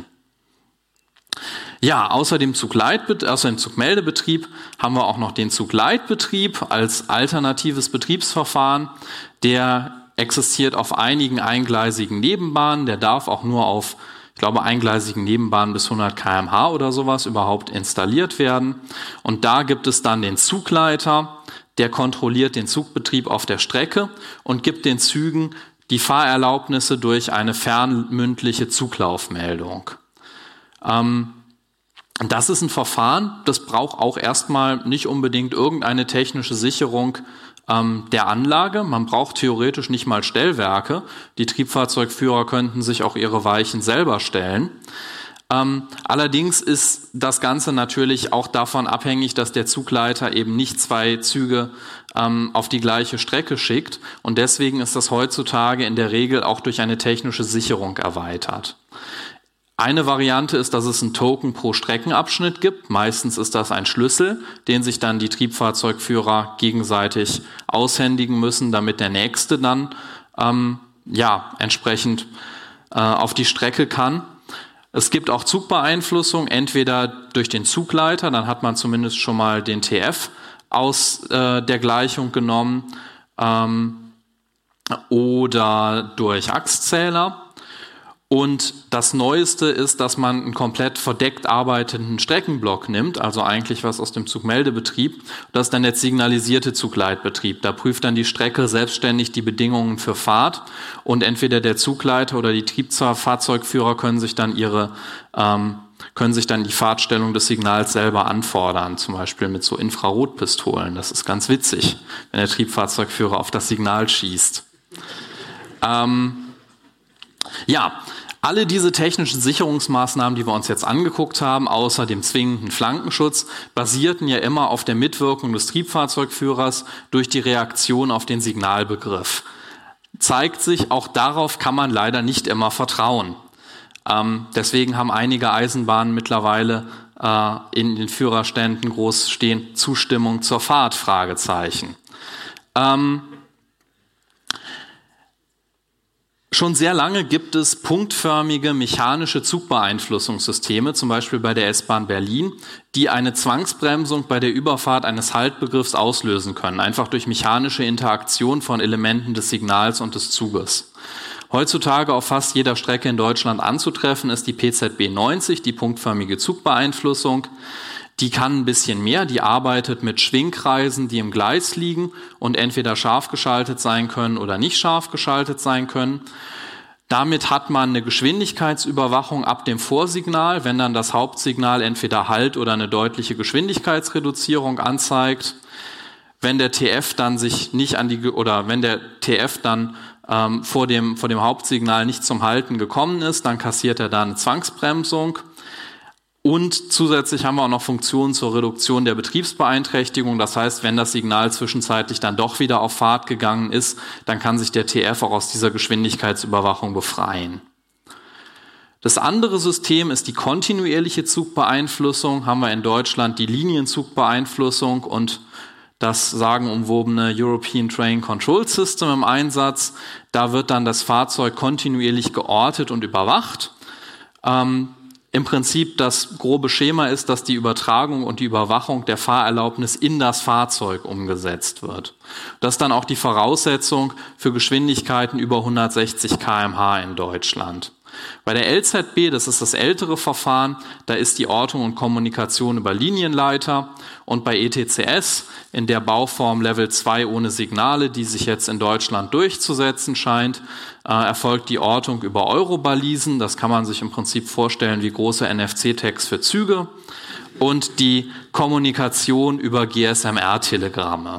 Ja, außer dem Zugmeldebetrieb haben wir auch noch den Zugleitbetrieb als alternatives Betriebsverfahren. Der existiert auf einigen eingleisigen Nebenbahnen. Der darf auch nur auf, ich glaube, eingleisigen Nebenbahnen bis 100 km/h oder sowas überhaupt installiert werden. Und da gibt es dann den Zugleiter, der kontrolliert den Zugbetrieb auf der Strecke und gibt den Zügen die Fahrerlaubnisse durch eine fernmündliche Zuglaufmeldung. Das ist ein Verfahren, das braucht auch erstmal nicht unbedingt irgendeine technische Sicherung der Anlage. Man braucht theoretisch nicht mal Stellwerke. Die Triebfahrzeugführer könnten sich auch ihre Weichen selber stellen. Allerdings ist das Ganze natürlich auch davon abhängig, dass der Zugleiter eben nicht zwei Züge auf die gleiche Strecke schickt. Und deswegen ist das heutzutage in der Regel auch durch eine technische Sicherung erweitert. Eine Variante ist, dass es einen Token pro Streckenabschnitt gibt. Meistens ist das ein Schlüssel, den sich dann die Triebfahrzeugführer gegenseitig aushändigen müssen, damit der Nächste dann entsprechend auf die Strecke kann. Es gibt auch Zugbeeinflussung, entweder durch den Zugleiter, dann hat man zumindest schon mal den TF aus der Gleichung genommen, oder durch Achszähler. Und das Neueste ist, dass man einen komplett verdeckt arbeitenden Streckenblock nimmt, also eigentlich was aus dem Zugmeldebetrieb. Das ist dann der signalisierte Zugleitbetrieb. Da prüft dann die Strecke selbstständig die Bedingungen für Fahrt und entweder der Zugleiter oder die Triebfahrzeugführer können sich dann die Fahrtstellung des Signals selber anfordern, zum Beispiel mit so Infrarotpistolen. Das ist ganz witzig, wenn der Triebfahrzeugführer auf das Signal schießt. Alle diese technischen Sicherungsmaßnahmen, die wir uns jetzt angeguckt haben, außer dem zwingenden Flankenschutz, basierten ja immer auf der Mitwirkung des Triebfahrzeugführers durch die Reaktion auf den Signalbegriff. Zeigt sich, auch darauf kann man leider nicht immer vertrauen. Deswegen haben einige Eisenbahnen mittlerweile in den Führerständen groß stehen, Zustimmung zur Fahrt, Fragezeichen. Schon sehr lange gibt es punktförmige mechanische Zugbeeinflussungssysteme, zum Beispiel bei der S-Bahn Berlin, die eine Zwangsbremsung bei der Überfahrt eines Haltbegriffs auslösen können, einfach durch mechanische Interaktion von Elementen des Signals und des Zuges. Heutzutage auf fast jeder Strecke in Deutschland anzutreffen ist die PZB 90, die punktförmige Zugbeeinflussung. Die kann ein bisschen mehr, die arbeitet mit Schwingkreisen, die im Gleis liegen und entweder scharf geschaltet sein können oder nicht scharf geschaltet sein können. Damit hat man eine Geschwindigkeitsüberwachung ab dem Vorsignal, wenn dann das Hauptsignal entweder Halt oder eine deutliche Geschwindigkeitsreduzierung anzeigt. Wenn der TF dann vor dem Hauptsignal nicht zum Halten gekommen ist, dann kassiert er da eine Zwangsbremsung. Und zusätzlich haben wir auch noch Funktionen zur Reduktion der Betriebsbeeinträchtigung. Das heißt, wenn das Signal zwischenzeitlich dann doch wieder auf Fahrt gegangen ist, dann kann sich der TF auch aus dieser Geschwindigkeitsüberwachung befreien. Das andere System ist die kontinuierliche Zugbeeinflussung. Haben wir in Deutschland die Linienzugbeeinflussung und das sagenumwobene European Train Control System im Einsatz. Da wird dann das Fahrzeug kontinuierlich geortet und überwacht. im Prinzip das grobe Schema ist, dass die Übertragung und die Überwachung der Fahrerlaubnis in das Fahrzeug umgesetzt wird. Das ist dann auch die Voraussetzung für Geschwindigkeiten über 160 km/h in Deutschland. Bei der LZB, das ist das ältere Verfahren, da ist die Ortung und Kommunikation über Linienleiter, und bei ETCS in der Bauform Level 2 ohne Signale, die sich jetzt in Deutschland durchzusetzen scheint, erfolgt die Ortung über Eurobalisen. Das kann man sich im Prinzip vorstellen wie große NFC-Tags für Züge, und die Kommunikation über GSMR-Telegramme.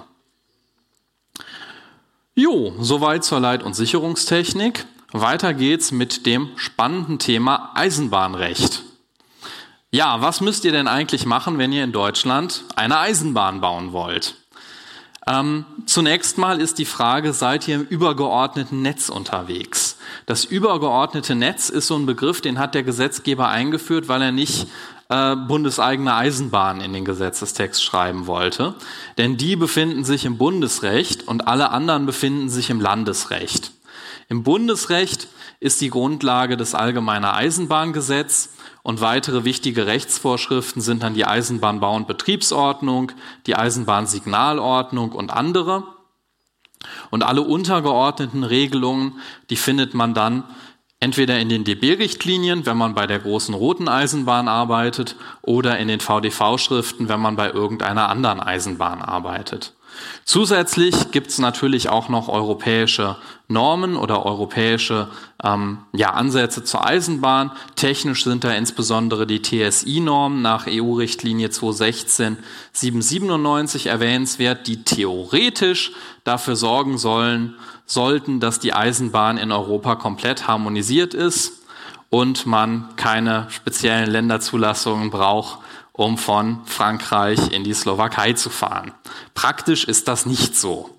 Jo, soweit zur Leit- und Sicherungstechnik. Weiter geht's mit dem spannenden Thema Eisenbahnrecht. Ja, was müsst ihr denn eigentlich machen, wenn ihr in Deutschland eine Eisenbahn bauen wollt? Zunächst mal ist die Frage, seid ihr im übergeordneten Netz unterwegs? Das übergeordnete Netz ist so ein Begriff, den hat der Gesetzgeber eingeführt, weil er nicht bundeseigene Eisenbahnen in den Gesetzestext schreiben wollte. Denn die befinden sich im Bundesrecht und alle anderen befinden sich im Landesrecht. Im Bundesrecht ist die Grundlage das Allgemeine Eisenbahngesetz, und weitere wichtige Rechtsvorschriften sind dann die Eisenbahnbau- und Betriebsordnung, die Eisenbahnsignalordnung und andere. Und alle untergeordneten Regelungen, die findet man dann entweder in den DB-Richtlinien, wenn man bei der großen roten Eisenbahn arbeitet, oder in den VDV-Schriften, wenn man bei irgendeiner anderen Eisenbahn arbeitet. Zusätzlich gibt es natürlich auch noch europäische Normen oder europäische Ansätze zur Eisenbahn. Technisch sind da insbesondere die TSI-Normen nach EU-Richtlinie 2016/797 erwähnenswert, die theoretisch dafür sorgen sollten, dass die Eisenbahn in Europa komplett harmonisiert ist und man keine speziellen Länderzulassungen braucht, um von Frankreich in die Slowakei zu fahren. Praktisch ist das nicht so.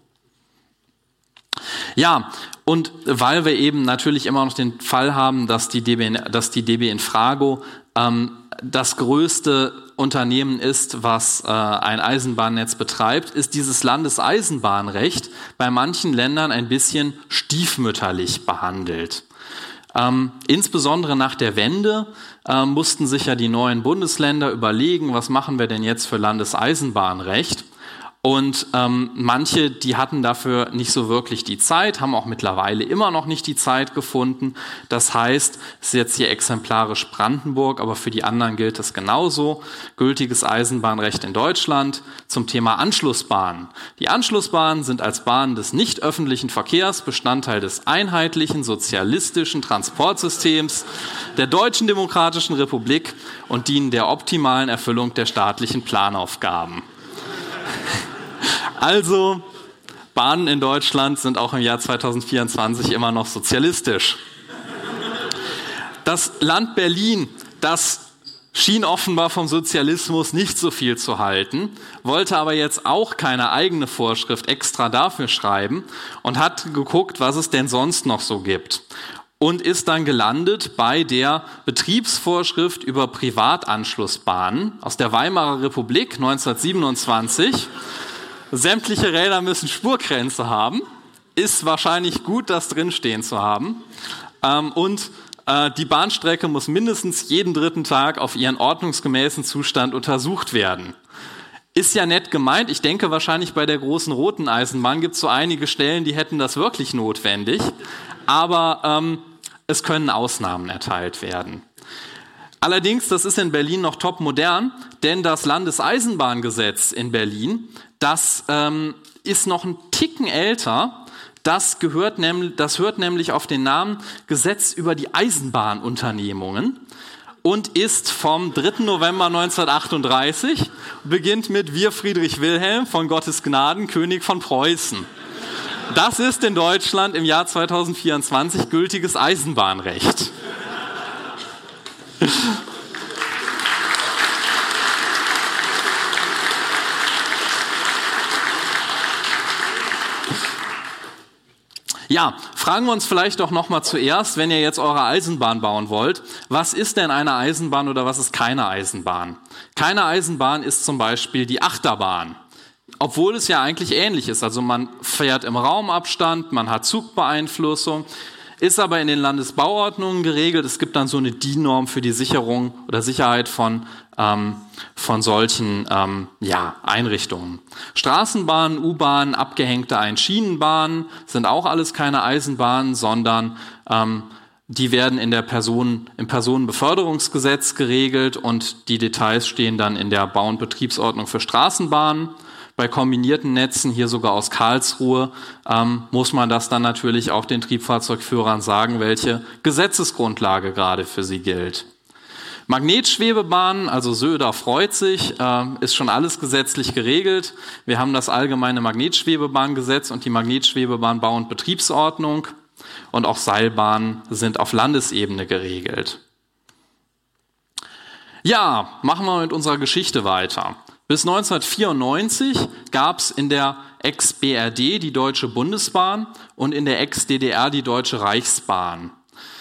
Ja, und weil wir eben natürlich immer noch den Fall haben, dass die DB Infrago das größte Unternehmen ist, was ein Eisenbahnnetz betreibt, ist dieses Landeseisenbahnrecht bei manchen Ländern ein bisschen stiefmütterlich behandelt. Insbesondere nach der Wende mussten sich ja die neuen Bundesländer überlegen, was machen wir denn jetzt für Landeseisenbahnrecht? Und manche, die hatten dafür nicht so wirklich die Zeit, haben auch mittlerweile immer noch nicht die Zeit gefunden. Das heißt, es ist jetzt hier exemplarisch Brandenburg, aber für die anderen gilt das genauso. Gültiges Eisenbahnrecht in Deutschland zum Thema Anschlussbahnen. Die Anschlussbahnen sind als Bahnen des nicht öffentlichen Verkehrs Bestandteil des einheitlichen sozialistischen Transportsystems der Deutschen Demokratischen Republik und dienen der optimalen Erfüllung der staatlichen Planaufgaben. Also, Bahnen in Deutschland sind auch im Jahr 2024 immer noch sozialistisch. Das Land Berlin, das schien offenbar vom Sozialismus nicht so viel zu halten, wollte aber jetzt auch keine eigene Vorschrift extra dafür schreiben und hat geguckt, was es denn sonst noch so gibt. Und ist dann gelandet bei der Betriebsvorschrift über Privatanschlussbahnen aus der Weimarer Republik 1927. Sämtliche Räder müssen Spurgrenze haben. Ist wahrscheinlich gut, das drinstehen zu haben. Und die Bahnstrecke muss mindestens jeden 3. Tag auf ihren ordnungsgemäßen Zustand untersucht werden. Ist ja nett gemeint. Ich denke, wahrscheinlich bei der großen roten Eisenbahn gibt es so einige Stellen, die hätten das wirklich notwendig. Aber es können Ausnahmen erteilt werden. Allerdings, das ist in Berlin noch top modern, denn das Landeseisenbahngesetz in Berlin, das ist noch einen Ticken älter. Das hört nämlich auf den Namen Gesetz über die Eisenbahnunternehmungen und ist vom 3. November 1938, beginnt mit Wir Friedrich Wilhelm von Gottes Gnaden, König von Preußen. Das ist in Deutschland im Jahr 2024 gültiges Eisenbahnrecht. Ja, fragen wir uns vielleicht doch nochmal zuerst, wenn ihr jetzt eure Eisenbahn bauen wollt, was ist denn eine Eisenbahn oder was ist keine Eisenbahn? Keine Eisenbahn ist zum Beispiel die Achterbahn, obwohl es ja eigentlich ähnlich ist. Also man fährt im Raumabstand, man hat Zugbeeinflussung. ist aber in den Landesbauordnungen geregelt. Es gibt dann so eine DIN-Norm für die Sicherung oder Sicherheit von solchen Einrichtungen. Straßenbahnen, U-Bahnen, abgehängte Einschienenbahnen sind auch alles keine Eisenbahnen, sondern die werden im Personenbeförderungsgesetz geregelt und die Details stehen dann in der Bau- und Betriebsordnung für Straßenbahnen. Bei kombinierten Netzen, hier sogar aus Karlsruhe, muss man das dann natürlich auch den Triebfahrzeugführern sagen, welche Gesetzesgrundlage gerade für sie gilt. Magnetschwebebahnen, also Söder freut sich, ist schon alles gesetzlich geregelt. Wir haben das allgemeine Magnetschwebebahngesetz und die Magnetschwebebahn-Bau- und Betriebsordnung. Und auch Seilbahnen sind auf Landesebene geregelt. Ja, machen wir mit unserer Geschichte weiter. Bis 1994 gab es in der Ex-BRD die Deutsche Bundesbahn und in der Ex-DDR die Deutsche Reichsbahn.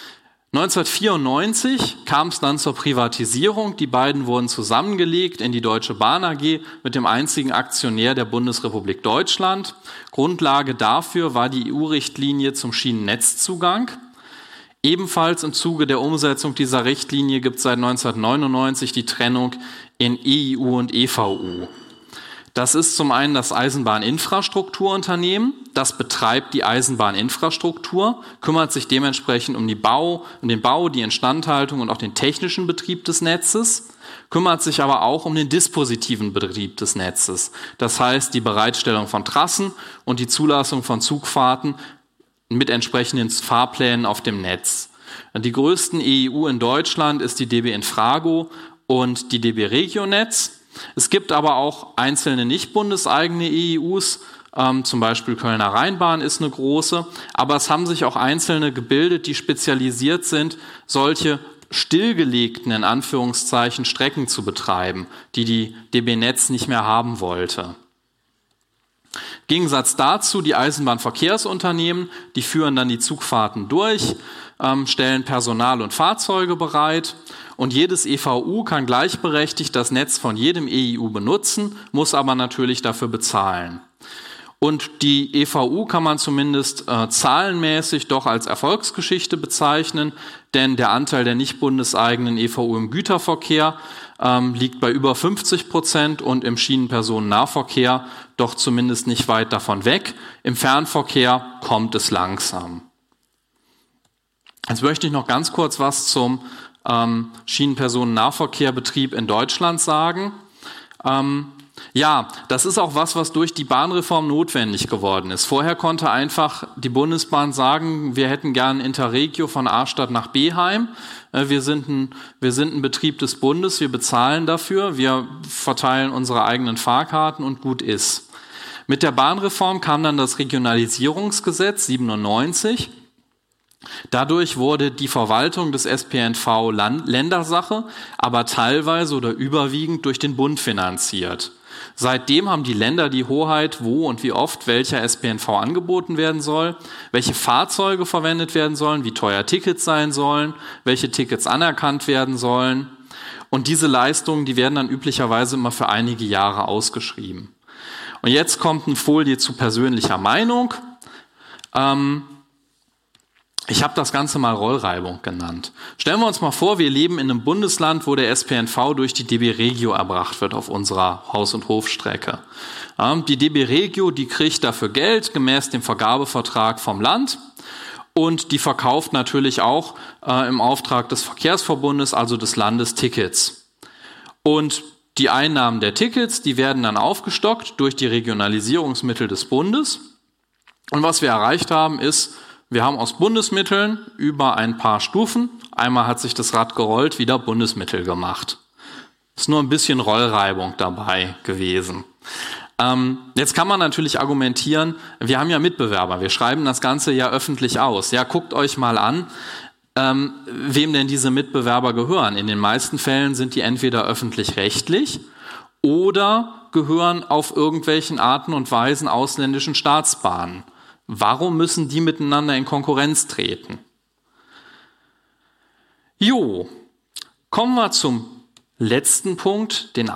1994 kam es dann zur Privatisierung. Die beiden wurden zusammengelegt in die Deutsche Bahn AG mit dem einzigen Aktionär der Bundesrepublik Deutschland. Grundlage dafür war die EU-Richtlinie zum Schienennetzugang. Ebenfalls im Zuge der Umsetzung dieser Richtlinie gibt es seit 1999 die Trennung in EIU und EVU. Das ist zum einen das Eisenbahninfrastrukturunternehmen, das betreibt die Eisenbahninfrastruktur, kümmert sich dementsprechend um den Bau, die Instandhaltung und auch den technischen Betrieb des Netzes, kümmert sich aber auch um den dispositiven Betrieb des Netzes. Das heißt, die Bereitstellung von Trassen und die Zulassung von Zugfahrten mit entsprechenden Fahrplänen auf dem Netz. Die größten EIU in Deutschland ist die DB Infrago und die DB Regionetz. Es gibt aber auch einzelne nicht bundeseigene EIUs, zum Beispiel Kölner Rheinbahn ist eine große, aber es haben sich auch einzelne gebildet, die spezialisiert sind, solche stillgelegten, in Anführungszeichen, Strecken zu betreiben, die die DB Netz nicht mehr haben wollte. Im Gegensatz dazu die Eisenbahnverkehrsunternehmen, die führen dann die Zugfahrten durch, stellen Personal und Fahrzeuge bereit und jedes EVU kann gleichberechtigt das Netz von jedem EIU benutzen, muss aber natürlich dafür bezahlen. Und die EVU kann man zumindest zahlenmäßig doch als Erfolgsgeschichte bezeichnen, denn der Anteil der nicht bundeseigenen EVU im Güterverkehr liegt bei über 50% und im Schienenpersonennahverkehr doch zumindest nicht weit davon weg. Im Fernverkehr kommt es langsam. Jetzt möchte ich noch ganz kurz was zum Schienenpersonennahverkehrbetrieb in Deutschland sagen. Ja, das ist auch was durch die Bahnreform notwendig geworden ist. Vorher konnte einfach die Bundesbahn sagen, wir hätten gern Interregio von A-Stadt nach B-Heim. Wir sind ein Betrieb des Bundes, wir bezahlen dafür, wir verteilen unsere eigenen Fahrkarten und gut ist. Mit der Bahnreform kam dann das Regionalisierungsgesetz 97. Dadurch wurde die Verwaltung des SPNV Ländersache, aber teilweise oder überwiegend durch den Bund finanziert. Seitdem haben die Länder die Hoheit, wo und wie oft welcher SPNV angeboten werden soll, welche Fahrzeuge verwendet werden sollen, wie teuer Tickets sein sollen, welche Tickets anerkannt werden sollen. Und diese Leistungen, die werden dann üblicherweise immer für einige Jahre ausgeschrieben. Und jetzt kommt eine Folie zu persönlicher Meinung. Ich habe das Ganze mal Rollreibung genannt. Stellen wir uns mal vor, wir leben in einem Bundesland, wo der SPNV durch die DB Regio erbracht wird auf unserer Haus- und Hofstrecke. Die DB Regio, die kriegt dafür Geld gemäß dem Vergabevertrag vom Land und die verkauft natürlich auch im Auftrag des Verkehrsverbundes, also des Landes, Tickets. Und die Einnahmen der Tickets, die werden dann aufgestockt durch die Regionalisierungsmittel des Bundes. Und was wir erreicht haben, ist, wir haben aus Bundesmitteln über ein paar Stufen, einmal hat sich das Rad gerollt, wieder Bundesmittel gemacht. Ist nur ein bisschen Rollreibung dabei gewesen. Jetzt kann man natürlich argumentieren, wir haben ja Mitbewerber, wir schreiben das Ganze ja öffentlich aus. Ja, guckt euch mal an, wem denn diese Mitbewerber gehören. In den meisten Fällen sind die entweder öffentlich-rechtlich oder gehören auf irgendwelchen Arten und Weisen ausländischen Staatsbahnen. Warum müssen die miteinander in Konkurrenz treten? Jo, kommen wir zum letzten Punkt, den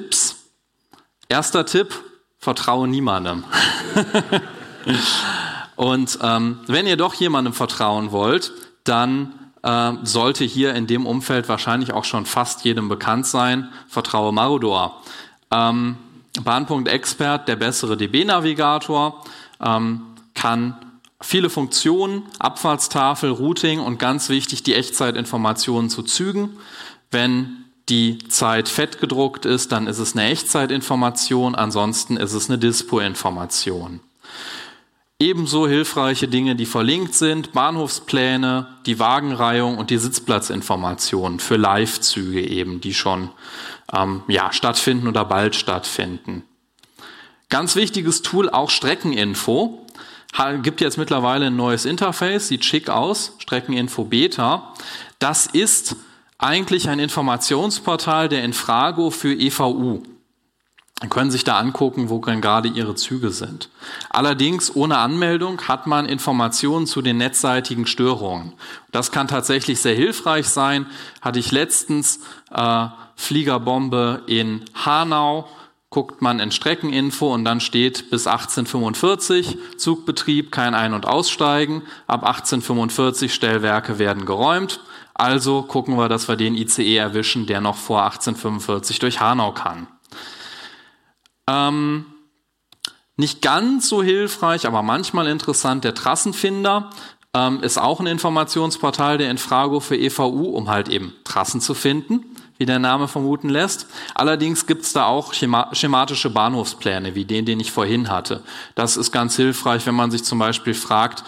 Eisenbahntipps. Erster Tipp, vertraue niemandem. Und wenn ihr doch jemandem vertrauen wollt, dann sollte hier in dem Umfeld wahrscheinlich auch schon fast jedem bekannt sein, vertraue Marudor. Bahnpunkt-Expert, der bessere DB-Navigator, kann viele Funktionen, Abfahrtstafel, Routing und ganz wichtig die Echtzeitinformationen zu Zügen. Wenn die Zeit fett gedruckt ist, dann ist es eine Echtzeitinformation, ansonsten ist es eine Dispo-Information. Ebenso hilfreiche Dinge, die verlinkt sind, Bahnhofspläne, die Wagenreihung und die Sitzplatzinformationen für Live-Züge eben, die schon stattfinden oder bald stattfinden. Ganz wichtiges Tool, auch Streckeninfo. Gibt jetzt mittlerweile ein neues Interface, sieht schick aus, Streckeninfo Beta. Das ist eigentlich ein Informationsportal der Infrago für EVU. Dann können sich da angucken, wo gerade Ihre Züge sind. Allerdings ohne Anmeldung hat man Informationen zu den netzseitigen Störungen. Das kann tatsächlich sehr hilfreich sein. Hatte ich letztens Fliegerbombe in Hanau. Guckt man in Streckeninfo und dann steht bis 1845 Zugbetrieb, kein Ein- und Aussteigen. Ab 1845 Stellwerke werden geräumt. Also gucken wir, dass wir den ICE erwischen, der noch vor 1845 durch Hanau kann. Nicht ganz so hilfreich, aber manchmal interessant, der Trassenfinder ist auch ein Informationsportal der Infrago für EVU, um halt eben Trassen zu finden, wie der Name vermuten lässt. Allerdings gibt es da auch schematische Bahnhofspläne, wie den ich vorhin hatte. Das ist ganz hilfreich, wenn man sich zum Beispiel fragt,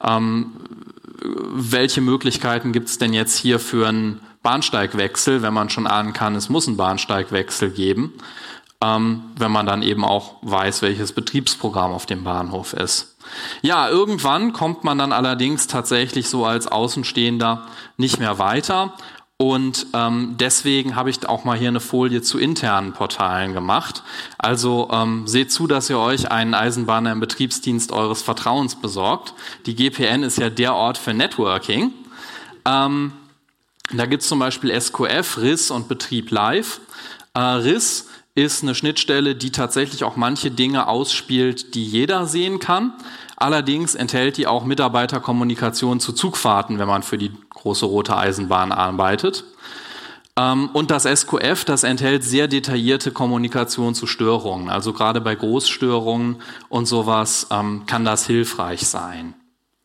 welche Möglichkeiten gibt es denn jetzt hier für einen Bahnsteigwechsel, wenn man schon ahnen kann, es muss einen Bahnsteigwechsel geben. Wenn man dann eben auch weiß, welches Betriebsprogramm auf dem Bahnhof ist. Ja, irgendwann kommt man dann allerdings tatsächlich so als Außenstehender nicht mehr weiter und deswegen habe ich auch mal hier eine Folie zu internen Portalen gemacht. Also seht zu, dass ihr euch einen Eisenbahner im Betriebsdienst eures Vertrauens besorgt. Die GPN ist ja der Ort für Networking. Da gibt es zum Beispiel SQF, RIS und Betrieb Live. RIS ist eine Schnittstelle, die tatsächlich auch manche Dinge ausspielt, die jeder sehen kann. Allerdings enthält die auch Mitarbeiterkommunikation zu Zugfahrten, wenn man für die große rote Eisenbahn arbeitet. Und das SQF, das enthält sehr detaillierte Kommunikation zu Störungen. Also gerade bei Großstörungen und sowas kann das hilfreich sein.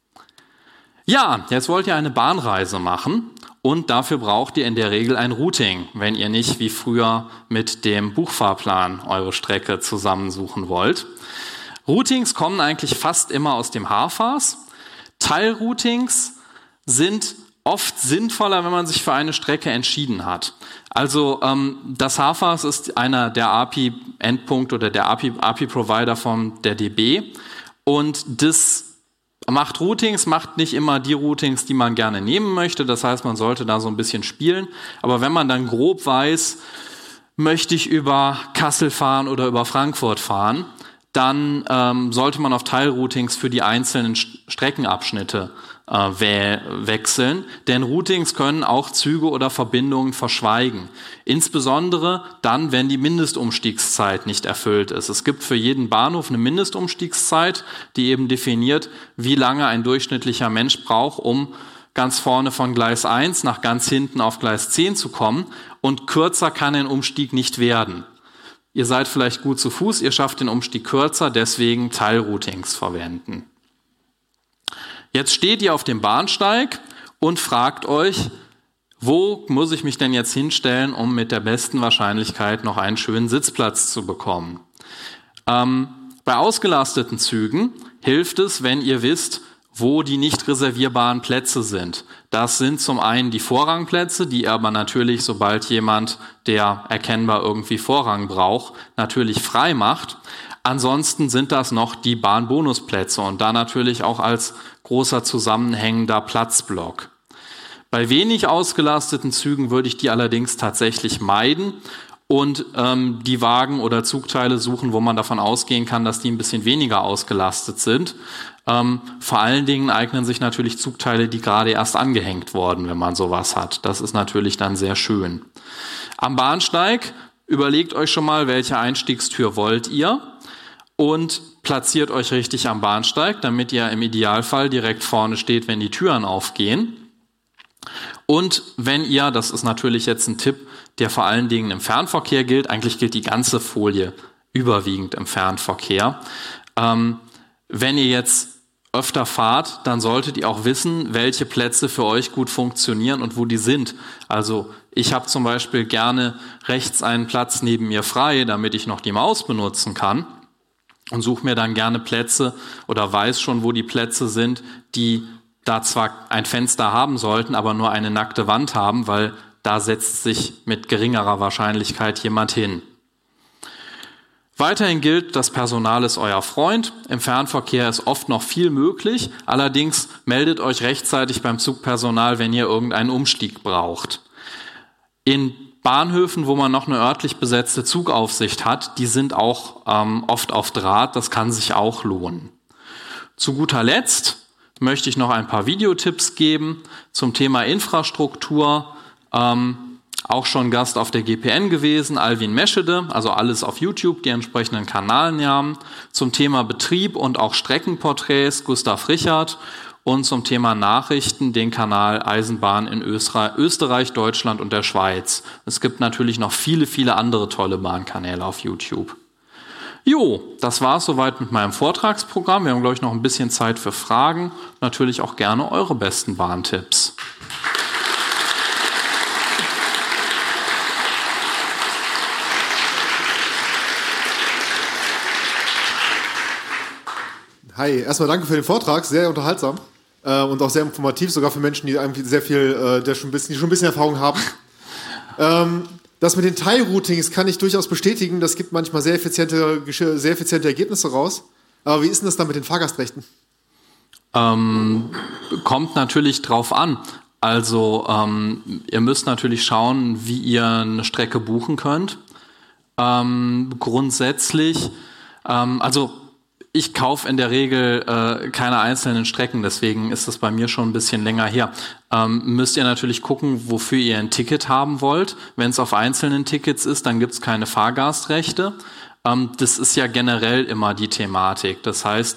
Ja, jetzt wollt ihr eine Bahnreise machen. Und dafür braucht ihr in der Regel ein Routing, wenn ihr nicht wie früher mit dem Buchfahrplan eure Strecke zusammensuchen wollt. Routings kommen eigentlich fast immer aus dem HFAS. Teilroutings sind oft sinnvoller, wenn man sich für eine Strecke entschieden hat. Also das HFAS ist einer der API-Endpunkte oder der API-Provider von der DB und das macht Routings, macht nicht immer die Routings, die man gerne nehmen möchte. Das heißt, man sollte da so ein bisschen spielen. Aber wenn man dann grob weiß, möchte ich über Kassel fahren oder über Frankfurt fahren, dann sollte man auf Teilroutings für die einzelnen Streckenabschnitte wechseln. Denn Routings können auch Züge oder Verbindungen verschweigen. Insbesondere dann, wenn die Mindestumstiegszeit nicht erfüllt ist. Es gibt für jeden Bahnhof eine Mindestumstiegszeit, die eben definiert, wie lange ein durchschnittlicher Mensch braucht, um ganz vorne von Gleis 1 nach ganz hinten auf Gleis 10 zu kommen. Und kürzer kann ein Umstieg nicht werden. Ihr seid vielleicht gut zu Fuß, ihr schafft den Umstieg kürzer, deswegen Teilroutings verwenden. Jetzt steht ihr auf dem Bahnsteig und fragt euch, wo muss ich mich denn jetzt hinstellen, um mit der besten Wahrscheinlichkeit noch einen schönen Sitzplatz zu bekommen? Bei ausgelasteten Zügen hilft es, wenn ihr wisst, wo die nicht reservierbaren Plätze sind. Das sind zum einen die Vorrangplätze, die aber natürlich, sobald jemand, der erkennbar irgendwie Vorrang braucht, natürlich frei macht. Ansonsten sind das noch die Bahnbonusplätze und da natürlich auch als großer zusammenhängender Platzblock. Bei wenig ausgelasteten Zügen würde ich die allerdings tatsächlich meiden und die Wagen oder Zugteile suchen, wo man davon ausgehen kann, dass die ein bisschen weniger ausgelastet sind. Vor allen Dingen eignen sich natürlich Zugteile, die gerade erst angehängt wurden, wenn man sowas hat. Das ist natürlich dann sehr schön. Am Bahnsteig überlegt euch schon mal, welche Einstiegstür wollt ihr und platziert euch richtig am Bahnsteig, damit ihr im Idealfall direkt vorne steht, wenn die Türen aufgehen. Und wenn ihr, das ist natürlich jetzt ein Tipp, der vor allen Dingen im Fernverkehr gilt, eigentlich gilt die ganze Folie überwiegend im Fernverkehr. Wenn ihr jetzt öfter fahrt, dann solltet ihr auch wissen, welche Plätze für euch gut funktionieren und wo die sind. Also ich habe zum Beispiel gerne rechts einen Platz neben mir frei, damit ich noch die Maus benutzen kann und suche mir dann gerne Plätze oder weiß schon, wo die Plätze sind, die da zwar ein Fenster haben sollten, aber nur eine nackte Wand haben, weil da setzt sich mit geringerer Wahrscheinlichkeit jemand hin. Weiterhin gilt, das Personal ist euer Freund. Im Fernverkehr ist oft noch viel möglich. Allerdings meldet euch rechtzeitig beim Zugpersonal, wenn ihr irgendeinen Umstieg braucht. In Bahnhöfen, wo man noch eine örtlich besetzte Zugaufsicht hat, die sind auch oft auf Draht. Das kann sich auch lohnen. Zu guter Letzt möchte ich noch ein paar Videotipps geben zum Thema Infrastruktur. Auch schon Gast auf der GPN gewesen, Alwin Meschede, also alles auf YouTube, die entsprechenden Kanalnamen. Zum Thema Betrieb und auch Streckenporträts Gustav Richard und zum Thema Nachrichten den Kanal Eisenbahn in Österreich, Deutschland und der Schweiz. Es gibt natürlich noch viele, viele andere tolle Bahnkanäle auf YouTube. Jo, das war es soweit mit meinem Vortragsprogramm. Wir haben, glaube ich, noch ein bisschen Zeit für Fragen. Natürlich auch gerne eure besten Bahntipps. Hi, erstmal danke für den Vortrag, sehr unterhaltsam und auch sehr informativ, sogar für Menschen, die sehr viel, die schon ein bisschen Erfahrung haben. Das mit den Teilroutings kann ich durchaus bestätigen, das gibt manchmal sehr effiziente Ergebnisse raus. Aber wie ist denn das dann mit den Fahrgastrechten? Kommt natürlich drauf an. Also ihr müsst natürlich schauen, wie ihr eine Strecke buchen könnt. Grundsätzlich, also ich kaufe in der Regel keine einzelnen Strecken, deswegen ist das bei mir schon ein bisschen länger her. Müsst ihr natürlich gucken, wofür ihr ein Ticket haben wollt. Wenn es auf einzelnen Tickets ist, dann gibt es keine Fahrgastrechte. Das ist ja generell immer die Thematik. Das heißt,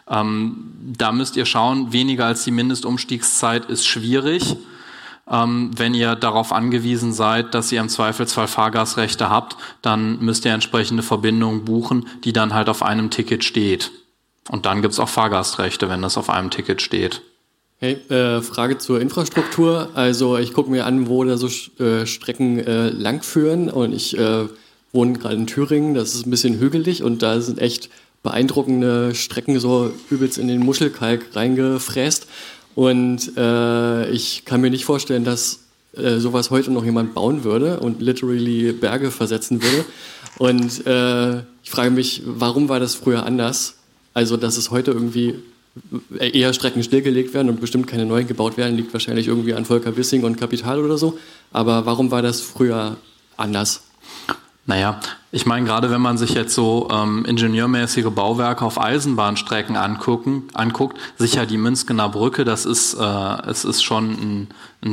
da müsst ihr schauen, weniger als die Mindestumstiegszeit ist schwierig. Wenn ihr darauf angewiesen seid, dass ihr im Zweifelsfall Fahrgastrechte habt, dann müsst ihr entsprechende Verbindungen buchen, die dann halt auf einem Ticket steht. Und dann gibt's auch Fahrgastrechte, wenn das auf einem Ticket steht. Hey, Frage zur Infrastruktur. Also ich gucke mir an, wo da so Strecken langführen und ich wohne gerade in Thüringen, das ist ein bisschen hügelig und da sind echt beeindruckende Strecken so übelst in den Muschelkalk reingefräst. Und ich kann mir nicht vorstellen, dass sowas heute noch jemand bauen würde und literally Berge versetzen würde. Und ich frage mich, warum war das früher anders? Also, dass es heute irgendwie eher Strecken stillgelegt werden und bestimmt keine neuen gebaut werden, liegt wahrscheinlich irgendwie an Volker Wissing und Kapital oder so. Aber warum war das früher anders? Naja, ich meine, gerade wenn man sich jetzt so ingenieurmäßige Bauwerke auf Eisenbahnstrecken anguckt, sicher die Münzgener Brücke, es ist schon eine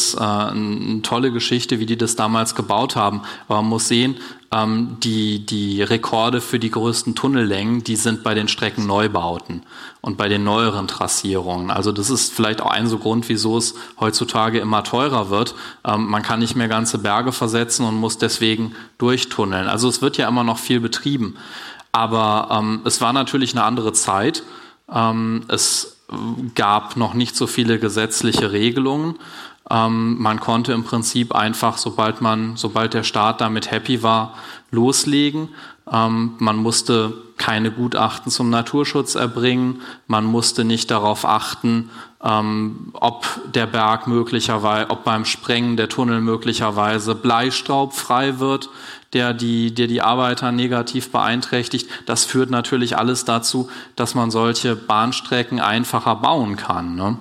tolle Geschichte, wie die das damals gebaut haben. Aber man muss sehen, die Rekorde für die größten Tunnellängen, die sind bei den Streckenneubauten und bei den neueren Trassierungen. Also das ist vielleicht auch ein so Grund, wieso es heutzutage immer teurer wird. Man kann nicht mehr ganze Berge versetzen und muss deswegen durchtunneln. Also es wird ja immer noch viel betrieben. Aber es war natürlich eine andere Zeit. Es gab noch nicht so viele gesetzliche Regelungen. Man konnte im Prinzip einfach, sobald der Staat damit happy war, loslegen. Man musste keine Gutachten zum Naturschutz erbringen. Man musste nicht darauf achten, ob der Berg ob beim Sprengen der Tunnel möglicherweise Bleistaub frei wird, der die Arbeiter negativ beeinträchtigt. Das führt natürlich alles dazu, dass man solche Bahnstrecken einfacher bauen kann, ne?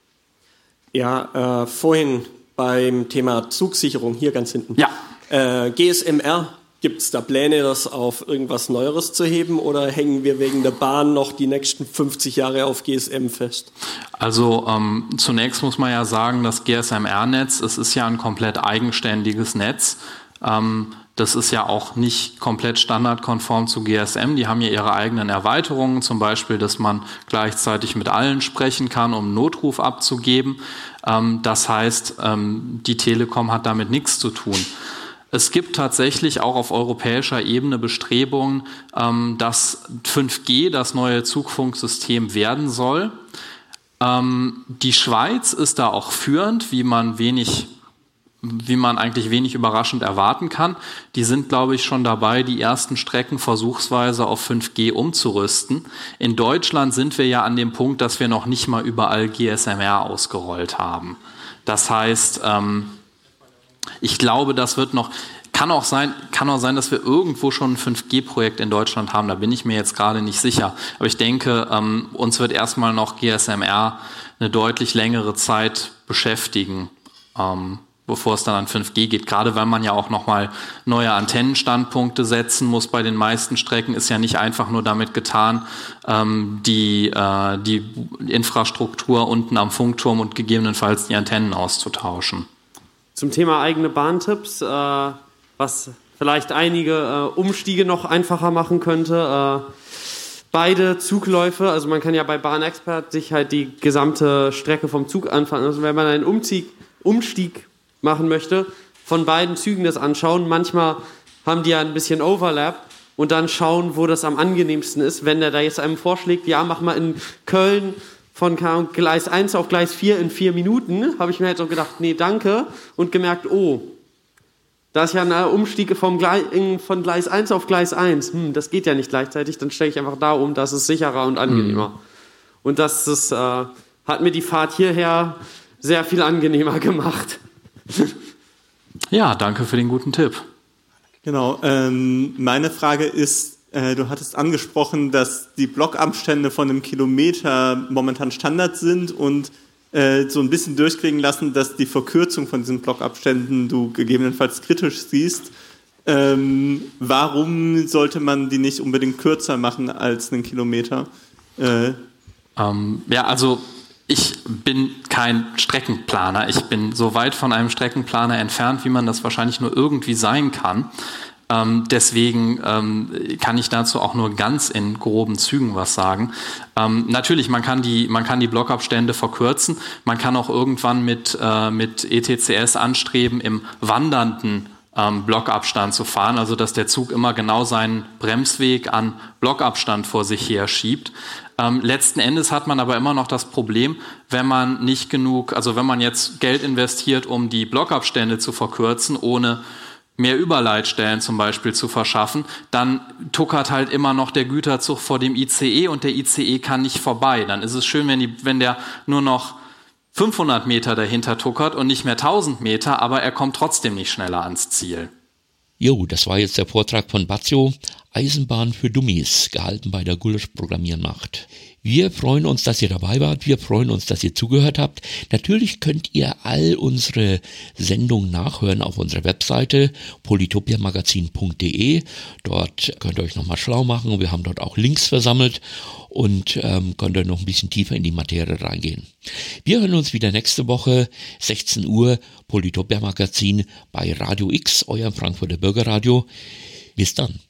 Ja, vorhin beim Thema Zugsicherung, hier ganz hinten. Ja. GSMR, gibt es da Pläne, das auf irgendwas Neueres zu heben oder hängen wir wegen der Bahn noch die nächsten 50 Jahre auf GSM fest? Also zunächst muss man ja sagen, das GSMR-Netz, es ist ja ein komplett eigenständiges Netz. Das ist ja auch nicht komplett standardkonform zu GSM. Die haben ja ihre eigenen Erweiterungen, zum Beispiel, dass man gleichzeitig mit allen sprechen kann, um einen Notruf abzugeben. Das heißt, die Telekom hat damit nichts zu tun. Es gibt tatsächlich auch auf europäischer Ebene Bestrebungen, dass 5G das neue Zugfunksystem werden soll. Die Schweiz ist da auch führend, wie man eigentlich wenig überraschend erwarten kann. Die sind, glaube ich, schon dabei, die ersten Strecken versuchsweise auf 5G umzurüsten. In Deutschland sind wir ja an dem Punkt, dass wir noch nicht mal überall GSM-R ausgerollt haben. Das heißt, ich glaube, das wird noch, kann auch sein, dass wir irgendwo schon ein 5G-Projekt in Deutschland haben. Da bin ich mir jetzt gerade nicht sicher. Aber ich denke, uns wird erstmal noch GSM-R eine deutlich längere Zeit beschäftigen, bevor es dann an 5G geht. Gerade weil man ja auch nochmal neue Antennenstandpunkte setzen muss bei den meisten Strecken, ist ja nicht einfach nur damit getan, die Infrastruktur unten am Funkturm und gegebenenfalls die Antennen auszutauschen. Zum Thema eigene Bahntipps, was vielleicht einige Umstiege noch einfacher machen könnte. Beide Zugläufe, also man kann ja bei Bahnexpert sich halt die gesamte Strecke vom Zug anfangen. Also wenn man einen Umstieg machen möchte, von beiden Zügen das anschauen. Manchmal haben die ja ein bisschen Overlap und dann schauen, wo das am angenehmsten ist. Wenn der da jetzt einem vorschlägt, ja, mach mal in Köln von Gleis 1 auf Gleis 4 in 4 Minuten, habe ich mir halt so gedacht, nee, danke. Und gemerkt, oh, da ist ja ein Umstieg von Gleis 1 auf Gleis 1. Das geht ja nicht gleichzeitig, dann stelle ich einfach da um, das ist sicherer und angenehmer. Und das hat mir die Fahrt hierher sehr viel angenehmer gemacht. Ja, danke für den guten Tipp. Genau, meine Frage ist, du hattest angesprochen, dass die Blockabstände von einem Kilometer momentan Standard sind und so ein bisschen durchklingen lassen, dass die Verkürzung von diesen Blockabständen du gegebenenfalls kritisch siehst. Warum sollte man die nicht unbedingt kürzer machen als einen Kilometer? Also ich bin kein Streckenplaner. Ich bin so weit von einem Streckenplaner entfernt, wie man das wahrscheinlich nur irgendwie sein kann. Deswegen kann ich dazu auch nur ganz in groben Zügen was sagen. Natürlich, man kann die Blockabstände verkürzen. Man kann auch irgendwann mit ETCS anstreben, im wandernden Blockabstand zu fahren, also dass der Zug immer genau seinen Bremsweg an Blockabstand vor sich her schiebt. Letzten Endes hat man aber immer noch das Problem, wenn man jetzt Geld investiert, um die Blockabstände zu verkürzen, ohne mehr Überleitstellen zum Beispiel zu verschaffen, dann tuckert halt immer noch der Güterzug vor dem ICE und der ICE kann nicht vorbei. Dann ist es schön, wenn der nur noch 500 Meter dahinter tuckert und nicht mehr 1000 Meter, aber er kommt trotzdem nicht schneller ans Ziel. Jo, das war jetzt der Vortrag von Bazio, Eisenbahn für Dummies, gehalten bei der Gulesch Programmieren macht. Wir freuen uns, dass ihr dabei wart. Wir freuen uns, dass ihr zugehört habt. Natürlich könnt ihr all unsere Sendungen nachhören auf unserer Webseite polytopiamagazin.de. Dort könnt ihr euch nochmal schlau machen. Wir haben dort auch Links versammelt und könnt ihr noch ein bisschen tiefer in die Materie reingehen. Wir hören uns wieder nächste Woche, 16 Uhr, Polytopia Magazin bei Radio X, eurem Frankfurter Bürgerradio. Bis dann.